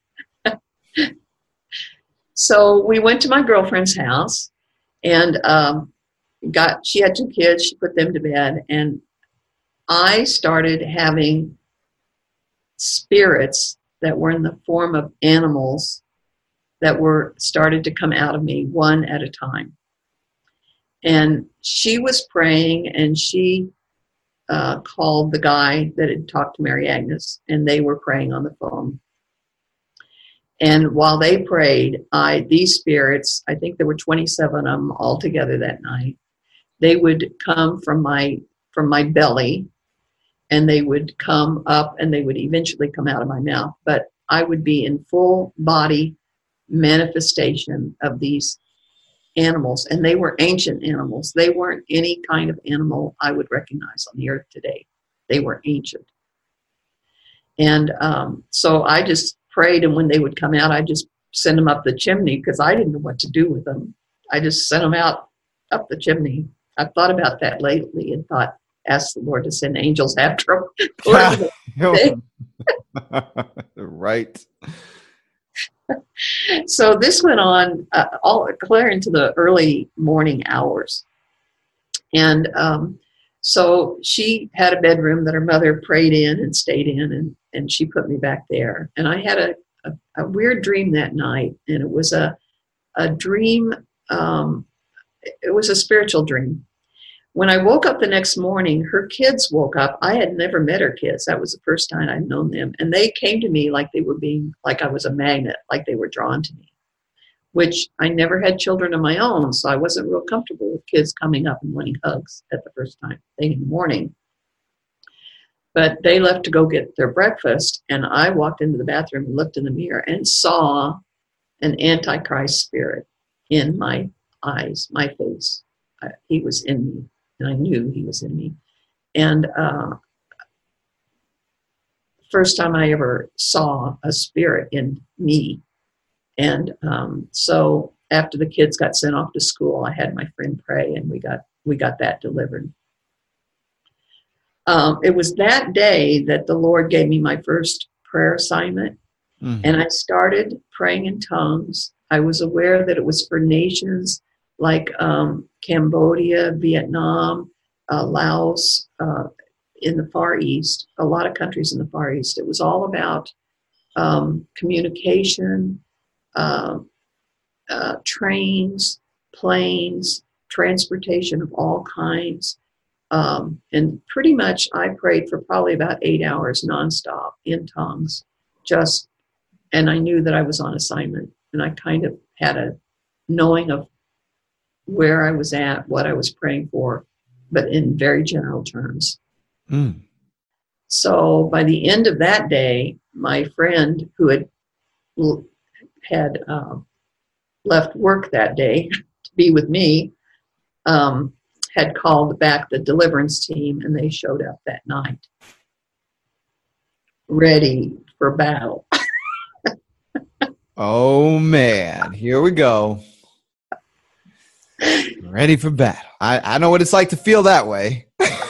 So we went to my girlfriend's house, and she had 2 kids. She put them to bed, and I started having spirits that were in the form of animals that were started to come out of me one at a time. And she was praying, and she called the guy that had talked to Mary Agnes, and they were praying on the phone. And while they prayed, these spirits, I think there were 27 of them all together that night, they would come from my belly, and they would come up, and they would eventually come out of my mouth. But I would be in full body manifestation of these animals, and they were ancient animals. They weren't any kind of animal I would recognize on the earth today. They were ancient. And so I just prayed, and when they would come out, I just sent them up the chimney because I didn't know what to do with them. I just sent them out up the chimney. I've thought about that lately and thought, ask the Lord to send angels after them. Right. So this went on all clear into the early morning hours. And so she had a bedroom that her mother prayed in and stayed in, and she put me back there. And I had a weird dream that night, and it was a dream, it was a spiritual dream. When I woke up the next morning, her kids woke up. I had never met her kids. That was the first time I'd known them. And they came to me like I was a magnet, like they were drawn to me, which I never had children of my own. So I wasn't real comfortable with kids coming up and wanting hugs at the first thing in the morning. But they left to go get their breakfast. And I walked into the bathroom and looked in the mirror and saw an Antichrist spirit in my eyes, my face. He was in me. And I knew he was in me. And first time I ever saw a spirit in me. And so after the kids got sent off to school, I had my friend pray, and we got that delivered. It was that day that the Lord gave me my first prayer assignment. Mm-hmm. And I started praying in tongues. I was aware that it was for nations like Cambodia, Vietnam, Laos, in the Far East, a lot of countries in the Far East. It was all about communication, trains, planes, transportation of all kinds. And pretty much I prayed for probably about 8 hours nonstop in tongues, and I knew that I was on assignment, and I kind of had a knowing of where I was at, what I was praying for, but in very general terms. Mm. So by the end of that day, my friend who had left work that day to be with me had called back the deliverance team, and they showed up that night, ready for battle. Oh man, here we go. Ready for battle. I know what it's like to feel that way.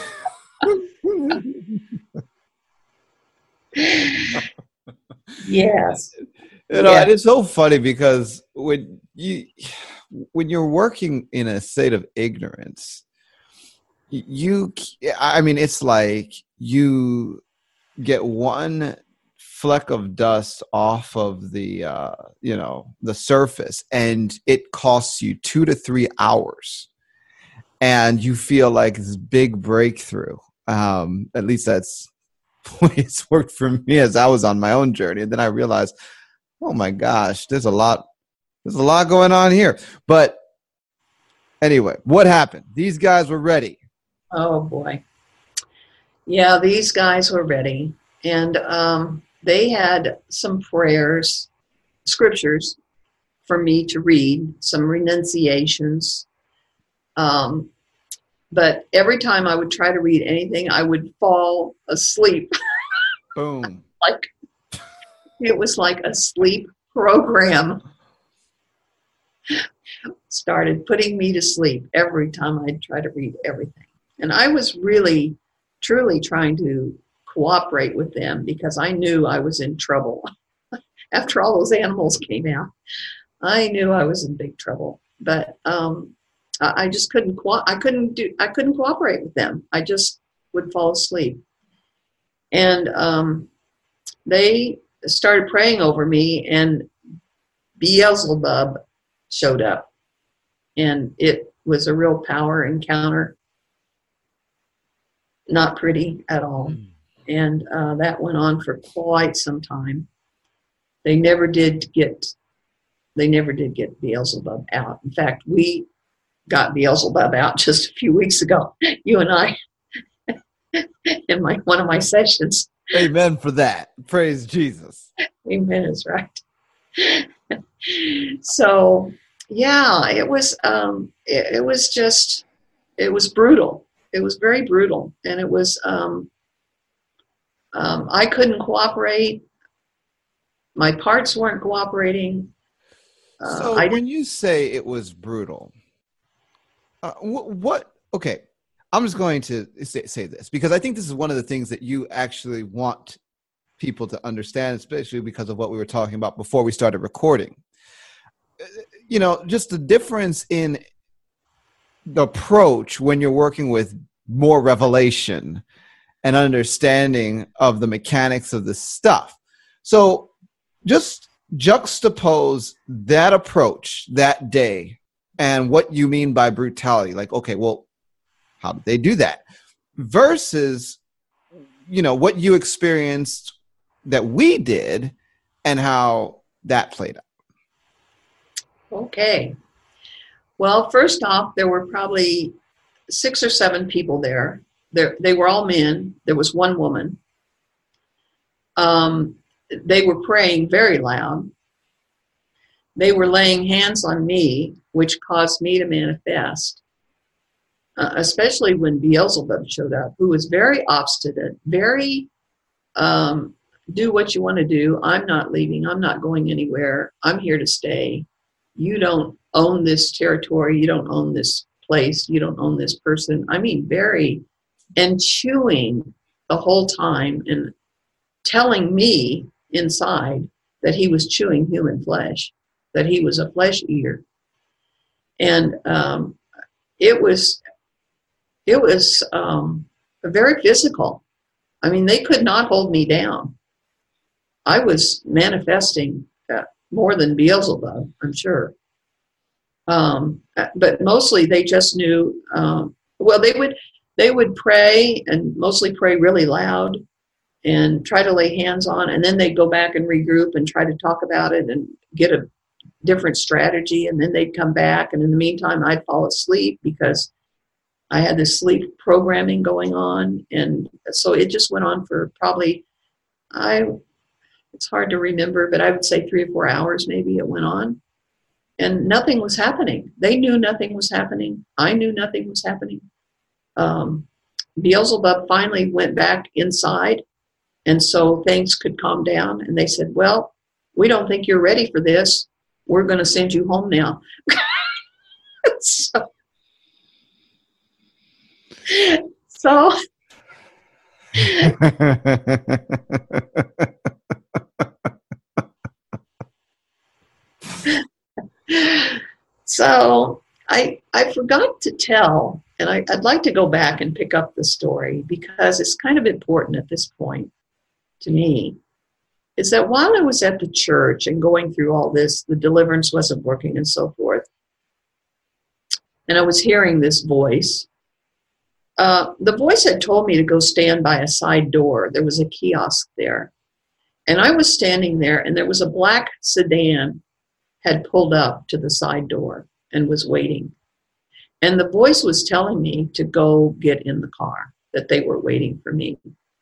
Yes. You know, it's so funny because when you're working in a state of ignorance, it's like you get one fleck of dust off of the the surface, and it costs you 2 to 3 hours, and you feel like this big breakthrough. At least that's the way it's worked for me as I was on my own journey. And then I realized, oh my gosh, there's a lot going on here. But anyway, what happened? These guys were ready. Oh boy. Yeah, these guys were ready. And they had some prayers, scriptures for me to read, some renunciations. Um, but every time I would try to read anything, I would fall asleep. Boom. Like it was like a sleep program started putting me to sleep every time I'd try to read everything. And I was really, truly trying to cooperate with them because I knew I was in trouble. After all those animals came out, I knew I was in big trouble. But I just couldn't. I couldn't cooperate with them. I just would fall asleep. And they started praying over me, and Beelzebub showed up, and it was a real power encounter. Not pretty at all. And that went on for quite some time. They never did get Beelzebub out. In fact, we got Beelzebub out just a few weeks ago. You and I, in one of my sessions. Amen for that. Praise Jesus. Amen is right. So, yeah, it was brutal. It was very brutal, and it was. I couldn't cooperate. My parts weren't cooperating. So when you say it was brutal, what? Okay, I'm just going to say this because I think this is one of the things that you actually want people to understand, especially because of what we were talking about before we started recording. You know, just the difference in the approach when you're working with more revelation and understanding of the mechanics of the stuff. So just juxtapose that approach that day and what you mean by brutality. Like, okay, well, how did they do that? Versus, you know, what you experienced that we did and how that played out. Okay. Well, first off, there were probably 6 or 7 people there. They were all men. There was one woman. They were praying very loud. They were laying hands on me, which caused me to manifest, especially when Beelzebub showed up, who was very obstinate, very do what you want to do. I'm not leaving. I'm not going anywhere. I'm here to stay. You don't own this territory. You don't own this place. You don't own this person. I mean, and chewing the whole time and telling me inside that he was chewing human flesh, that he was a flesh eater. And it was very physical. I mean, they could not hold me down. I was manifesting more than Beelzebub, I'm sure. But mostly they just knew, they would pray and mostly pray really loud and try to lay hands on, and then they'd go back and regroup and try to talk about it and get a different strategy, and then they'd come back, and in the meantime I'd fall asleep because I had this sleep programming going on, and so it just went on for probably, it's hard to remember, but I would say 3 or 4 hours maybe it went on, and nothing was happening. They knew nothing was happening. I knew nothing was happening. Beelzebub finally went back inside, and so things could calm down, and they said, well, we don't think you're ready for this. We're going to send you home now. So So I forgot to tell, and I'd like to go back and pick up the story because it's kind of important at this point to me, is that while I was at the church and going through all this, the deliverance wasn't working and so forth, and I was hearing this voice. The voice had told me to go stand by a side door. There was a kiosk there. And I was standing there, and there was a black sedan had pulled up to the side door and was waiting. And the voice was telling me to go get in the car. that they were waiting for me.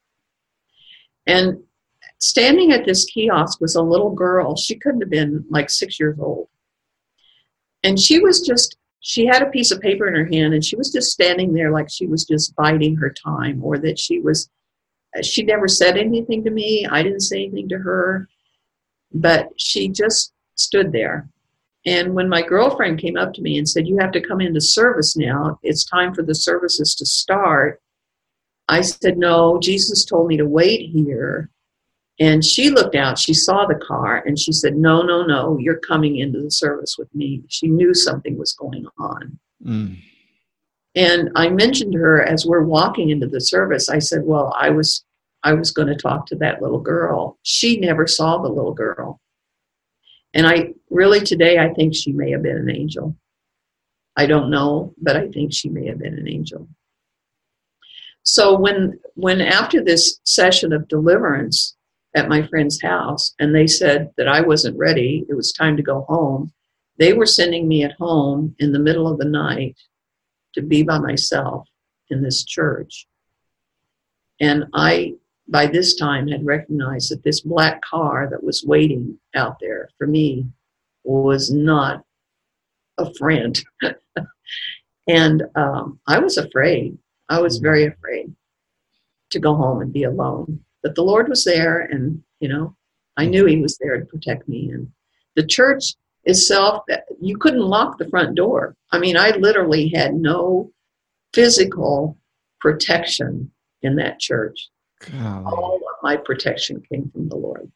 And standing at this kiosk was a little girl. She couldn't have been like 6 years old. And she had a piece of paper in her hand, and she was just standing there like she was just biding her time, or that she never said anything to me. I didn't say anything to her, but she just stood there. And when my girlfriend came up to me and said, "You have to come into service now. It's time for the services to start," I said, "No, Jesus told me to wait here." And she looked out, she saw the car, and she said, no, you're coming into the service with me. She knew something was going on. Mm. And I mentioned to her as we're walking into the service, I said, well, I was going to talk to that little girl. She never saw the little girl. And today, I think she may have been an angel. I don't know, but I think she may have been an angel. So when after this session of deliverance at my friend's house, and they said that I wasn't ready, it was time to go home, they were sending me at home in the middle of the night to be by myself in this church. And I, by this time, had recognized that this black car that was waiting out there for me was not a friend. And I was afraid. I was very afraid to go home and be alone. But the Lord was there, and, I knew he was there to protect me. And the church itself, you couldn't lock the front door. I mean, I literally had no physical protection in that church. God. All of my protection came from the Lord.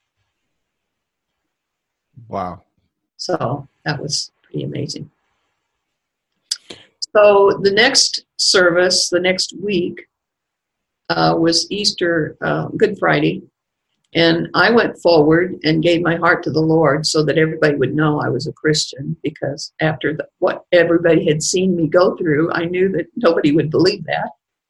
Wow. So that was pretty amazing. So the next service, the next week, was Easter, Good Friday, and I went forward and gave my heart to the Lord so that everybody would know I was a Christian, because after what everybody had seen me go through, I knew that nobody would believe that.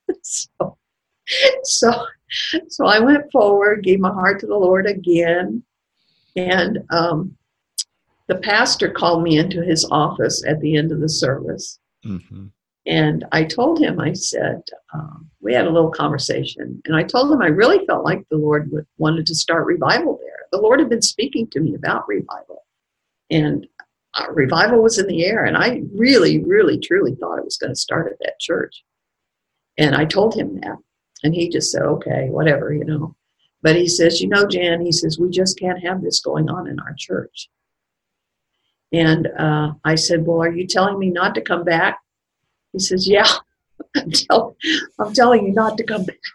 So I went forward, gave my heart to the Lord again, and the pastor called me into his office at the end of the service. Mm-hmm. And I told him, I said, we had a little conversation, and I told him I really felt like the Lord wanted to start revival there. The Lord had been speaking to me about revival, and revival was in the air, and I really, really, truly thought it was going to start at that church. And I told him that, and he just said, okay, whatever, But he says, Jan, he says, we just can't have this going on in our church. And I said, well, are you telling me not to come back? He says, yeah, I'm telling you not to come back.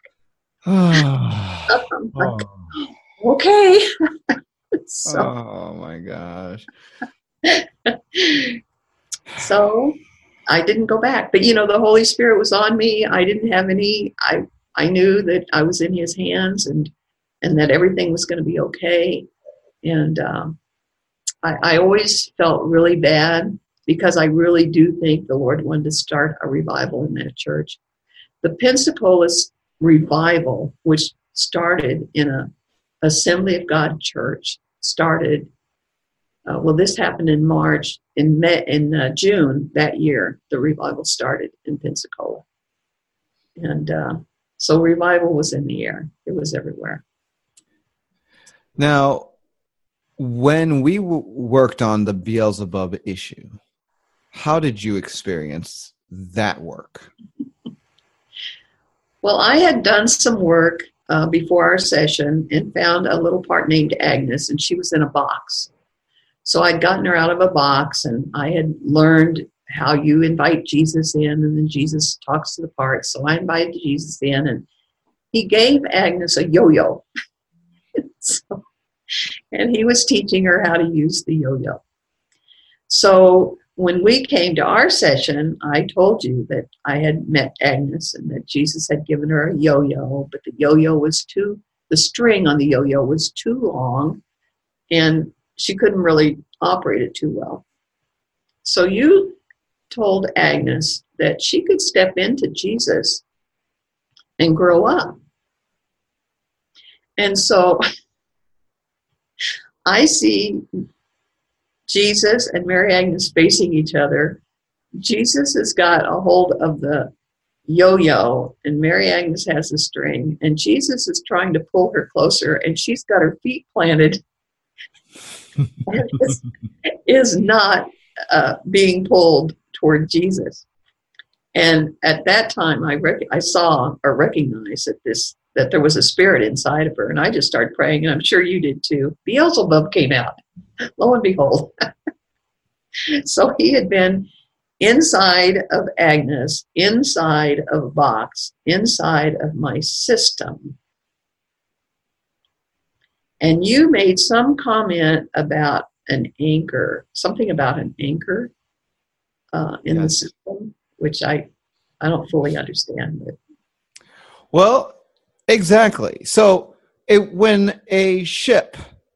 I'm like, okay. So, oh, my gosh. So I didn't go back. But, the Holy Spirit was on me. I didn't have I knew that I was in his hands and that everything was going to be okay. And I always felt really bad, because I really do think the Lord wanted to start a revival in that church. The Pensacola revival, which started in a Assembly of God church, started, this happened in March. In June that year, the revival started in Pensacola. And so revival was in the air. It was everywhere. Now, when we worked on the Beelzebub issue, how did you experience that work? Well, I had done some work before our session and found a little part named Agnes, and she was in a box. So I'd gotten her out of a box, and I had learned how you invite Jesus in, and then Jesus talks to the part. So I invited Jesus in, and he gave Agnes a yo-yo. And he was teaching her how to use the yo-yo. So when we came to our session, I told you that I had met Agnes and that Jesus had given her a yo-yo, but the yo-yo was the string on the yo-yo was too long, and she couldn't really operate it too well. So you told Agnes that she could step into Jesus and grow up. And so I see Jesus and Mary Agnes facing each other. Jesus has got a hold of the yo-yo, and Mary Agnes has a string, and Jesus is trying to pull her closer, and she's got her feet planted, and this is not being pulled toward Jesus. And at that time, I saw or recognized that there was a spirit inside of her, and I just started praying, and I'm sure you did too. Beelzebub came out, lo and behold. So he had been inside of Agnes, inside of a box, inside of my system. And you made some comment about an anchor, something about an anchor in the system, which I don't fully understand. But. Well, exactly. So when a ship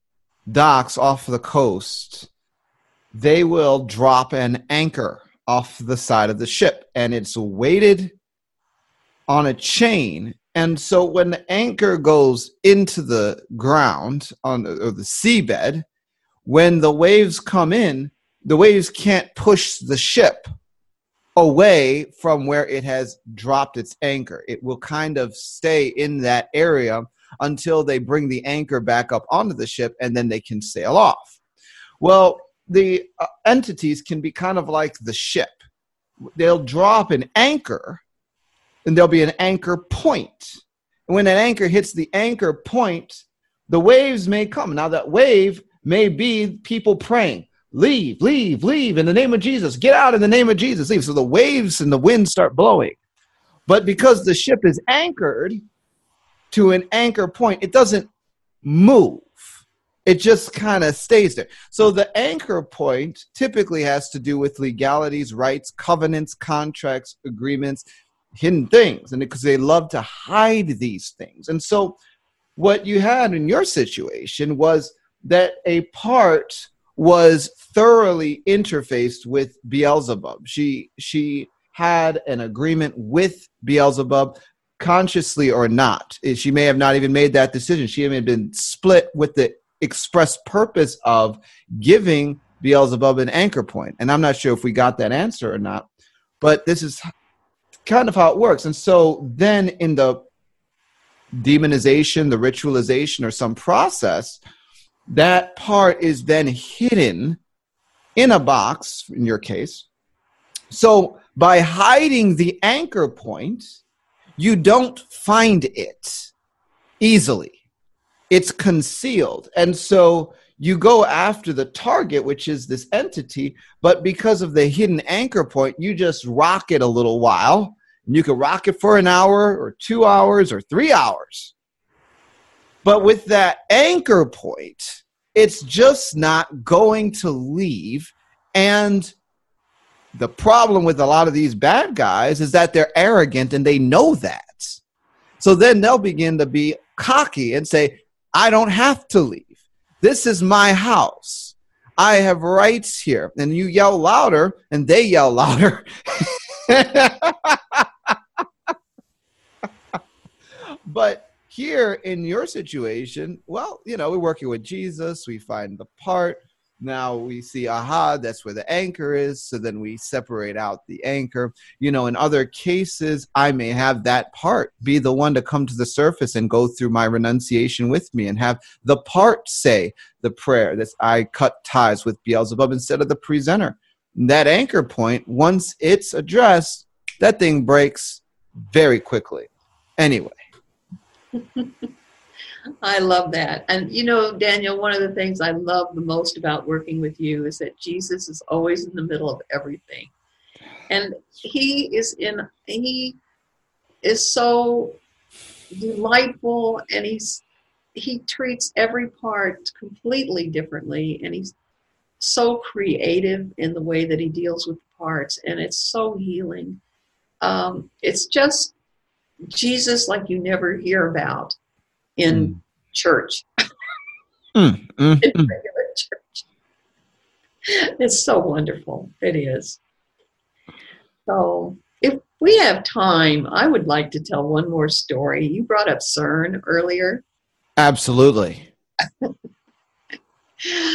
docks off the coast, they will drop an anchor off the side of the ship, and it's weighted on a chain. And so when the anchor goes into the ground or the seabed, when the waves come in, the waves can't push the ship away from where it has dropped its anchor. It will kind of stay in that area until they bring the anchor back up onto the ship, and then they can sail off. Well, the entities can be kind of like the ship. They'll drop an anchor, and there'll be an anchor point. And when an anchor hits the anchor point, the waves may come. Now, that wave may be people praying, leave, leave, leave in the name of Jesus. Get out in the name of Jesus. Leave. So the waves and the wind start blowing. But because the ship is anchored to an anchor point, it doesn't move. It just kind of stays there. So the anchor point typically has to do with legalities, rights, covenants, contracts, agreements, hidden things, and because they love to hide these things. And so what you had in your situation was that a part was thoroughly interfaced with Beelzebub. She had an agreement with Beelzebub, consciously or not. She may have not even made that decision. She may have been split with the express purpose of giving Beelzebub an anchor point. And I'm not sure if we got that answer or not, but this is kind of how it works. And so then in the demonization, the ritualization, or some process, that part is then hidden in a box, in your case. So by hiding the anchor point, you don't find it easily. It's concealed. And so you go after the target, which is this entity, but because of the hidden anchor point, you just rock it a little while. And you can rock it for an hour or 2 hours or 3 hours. But with that anchor point, it's just not going to leave. And the problem with a lot of these bad guys is that they're arrogant and they know that. So then they'll begin to be cocky and say, I don't have to leave. This is my house. I have rights here. And you yell louder and they yell louder. But here in your situation, well, we're working with Jesus. We find the part. Now we see, that's where the anchor is. So then we separate out the anchor. In other cases, I may have that part be the one to come to the surface and go through my renunciation with me and have the part say the prayer that I cut ties with Beelzebub instead of the presenter. That anchor point, once it's addressed, that thing breaks very quickly. Anyway. I love that. And Daniel, one of the things I love the most about working with you is that Jesus is always in the middle of everything. And he is so delightful, and he treats every part completely differently, and he's so creative in the way that he deals with the parts, and it's so healing. It's just Jesus like you never hear about in church, in regular church. It's so wonderful. It is. So if we have time, I would like to tell one more story. You brought up CERN earlier. Absolutely.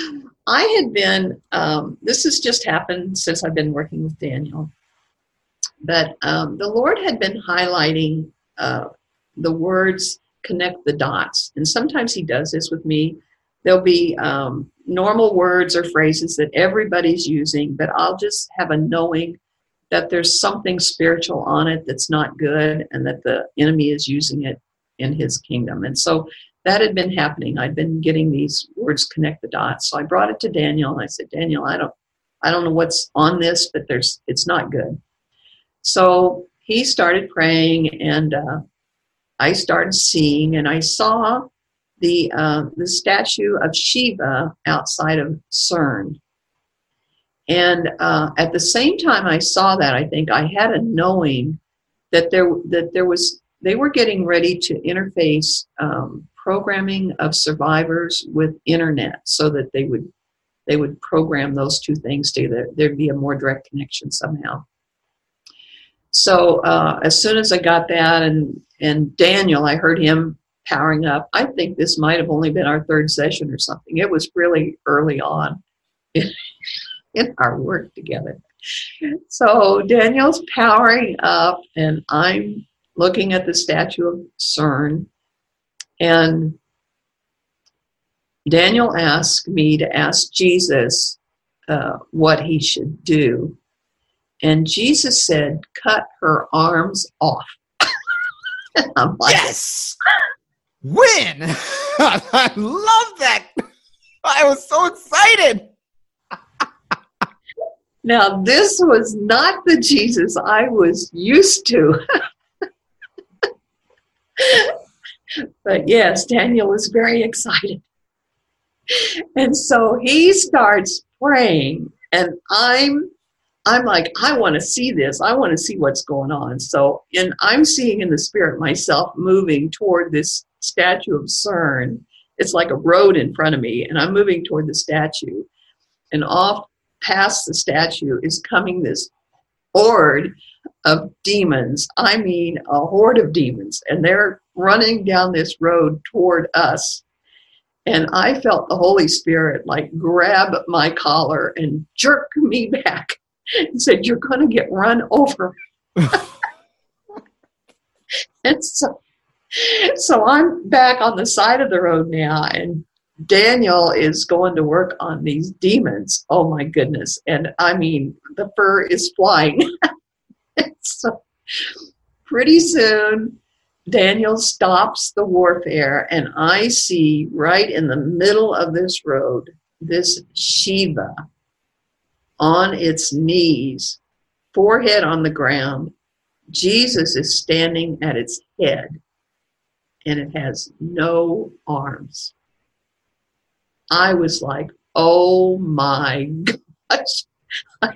I had been, this has just happened since I've been working with Daniel. But the Lord had been highlighting the words connect the dots. And sometimes he does this with me. There'll be normal words or phrases that everybody's using, but I'll just have a knowing that there's something spiritual on it that's not good and that the enemy is using it in his kingdom. And so that had been happening. I'd been getting these words connect the dots. So I brought it to Daniel and I said, Daniel, I don't know what's on this, but it's not good. So he started praying, and I started seeing, and I saw the statue of Shiva outside of CERN. And at the same time I saw that, I think I had a knowing that they were getting ready to interface programming of survivors with internet, so that they would program those two things together. There'd be a more direct connection somehow. So as soon as I got that, and Daniel, I heard him powering up. I think this might have only been our third session or something. It was really early on in our work together. So Daniel's powering up, and I'm looking at the statue of CERN, and Daniel asked me to ask Jesus what he should do. And Jesus said, cut her arms off. I'm like, yes! Win! I love that. I was so excited. Now, this was not the Jesus I was used to. But yes, Daniel was very excited. And so he starts praying, and I'm like, I want to see this. I want to see what's going on. So, and I'm seeing in the spirit myself moving toward this statue of CERN. It's like a road in front of me, and I'm moving toward the statue. And off past the statue is coming this horde of demons. I mean, a horde of demons. And they're running down this road toward us. And I felt the Holy Spirit like grab my collar and jerk me back and said, you're going to get run over. And so I'm back on the side of the road now, and Daniel is going to work on these demons. Oh my goodness. And I mean, the fur is flying. So pretty soon, Daniel stops the warfare, and I see right in the middle of this road, this Shiva on its knees, forehead on the ground. Jesus is standing at its head, and it has no arms. I was like, oh my gosh.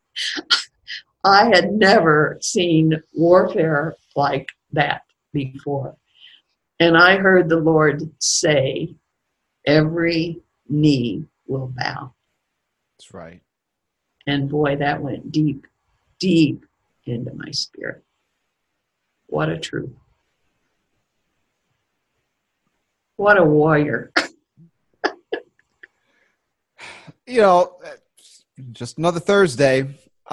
I had never seen warfare like that before. And I heard the Lord say, every knee will bow. That's right. And boy, that went deep, deep into my spirit. What a truth. What a warrior. You know, just another Thursday.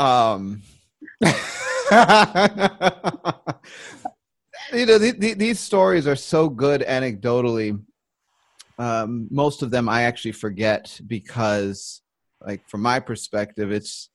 You know, these stories are so good anecdotally. Most of them I actually forget because, like, from my perspective,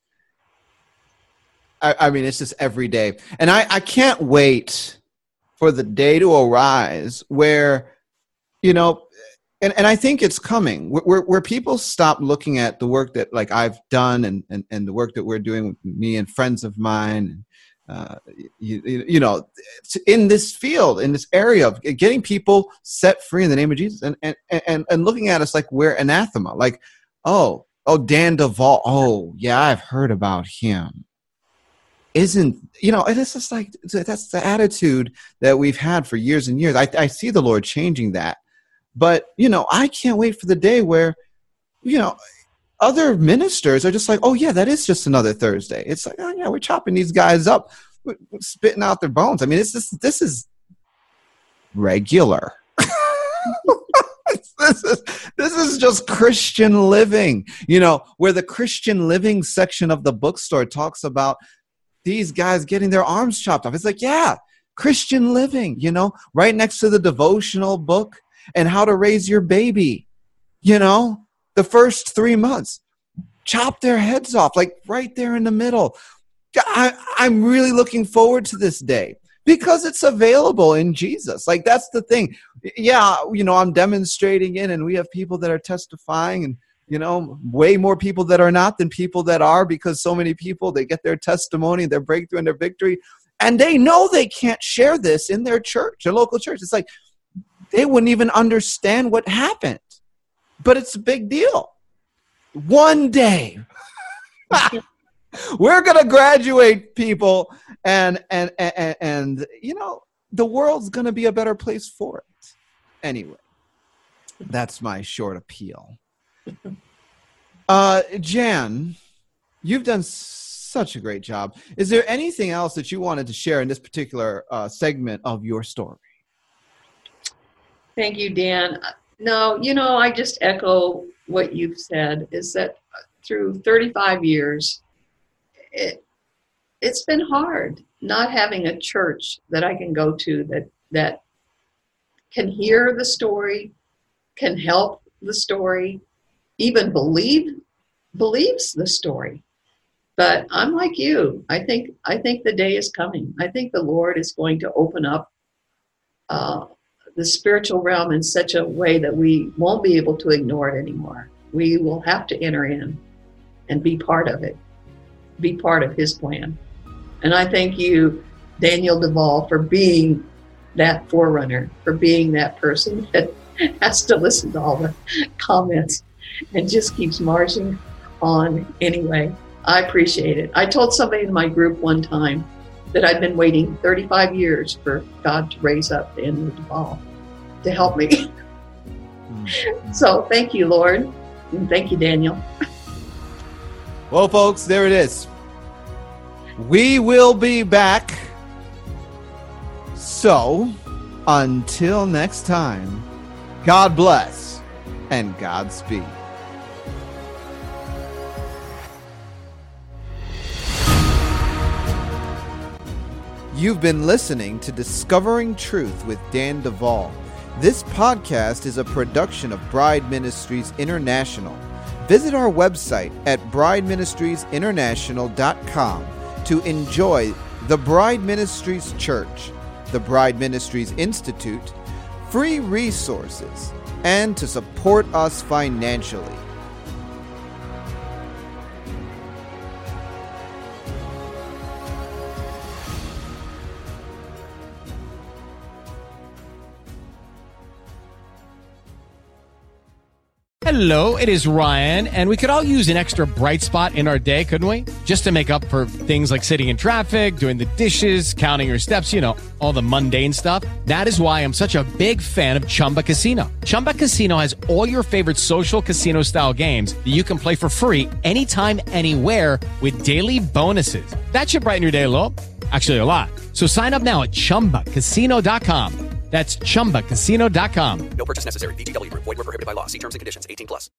I mean, it's just every day. And I can't wait for the day to arise where, you know, and I think it's coming, where people stop looking at the work that, like, I've done and the work that we're doing with me and friends of mine, you know, in this field, in this area of getting people set free in the name of Jesus, and looking at us like we're anathema, like, oh, Dan Duvall, oh yeah, I've heard about him. Isn't, you know, and it's just like, that's the attitude that we've had for years and years. I see the Lord changing that. But, you know, I can't wait for the day where, you know, other ministers are just like, oh, yeah, that is just another Thursday. It's like, oh, yeah, we're chopping these guys up, we're spitting out their bones. I mean, this is regular. This is just Christian living, you know, where the Christian living section of the bookstore talks about these guys getting their arms chopped off. It's like, yeah, Christian living, right next to the devotional book and how to raise your baby, the first 3 months. Chop their heads off, like right there in the middle. I'm really looking forward to this day because it's available in Jesus. Like, that's the thing. Yeah, I'm demonstrating it, and we have people that are testifying, and way more people that are not than people that are, because so many people, they get their testimony, their breakthrough, and their victory, and they know they can't share this in their church, their local church. It's like they wouldn't even understand what happened, but it's a big deal. One day, we're going to graduate, people, and the world's going to be a better place for it. Anyway, that's my short appeal. Jan, you've done such a great job. Is there anything else that you wanted to share in this particular segment of your story? Thank you, Dan. No, I just echo what you've said, is that through 35 years, it's been hard not having a church that I can go to that can hear the story, can help the story, even believes the story. But I'm like you. I think the day is coming. I think the Lord is going to open up the spiritual realm in such a way that we won't be able to ignore it anymore. We will have to enter in and be part of it, be part of his plan. And I thank you, Daniel Duvall, for being that forerunner, for being that person that has to listen to all the comments and just keeps marching on anyway. I appreciate it. I told somebody in my group one time that I'd been waiting 35 years for God to raise up Daniel Duvall to help me. So thank you, Lord. And thank you, Daniel. Well, folks, there it is. We will be back. So, until next time, God bless and Godspeed. You've been listening to Discovering Truth with Dan Duvall. This podcast is a production of Bride Ministries International. Visit our website at brideministriesinternational.com to enjoy the Bride Ministries Church, the Bride Ministries Institute, free resources, and to support us financially. Hello, it is Ryan, and we could all use an extra bright spot in our day, couldn't we? Just to make up for things like sitting in traffic, doing the dishes, counting your steps, all the mundane stuff. That is why I'm such a big fan of Chumba Casino. Chumba Casino has all your favorite social casino-style games that you can play for free anytime, anywhere with daily bonuses. That should brighten your day a little. Actually, a lot. So sign up now at ChumbaCasino.com. That's ChumbaCasino.com. No purchase necessary. VGW Group. Void where prohibited by law. See terms and conditions. 18+.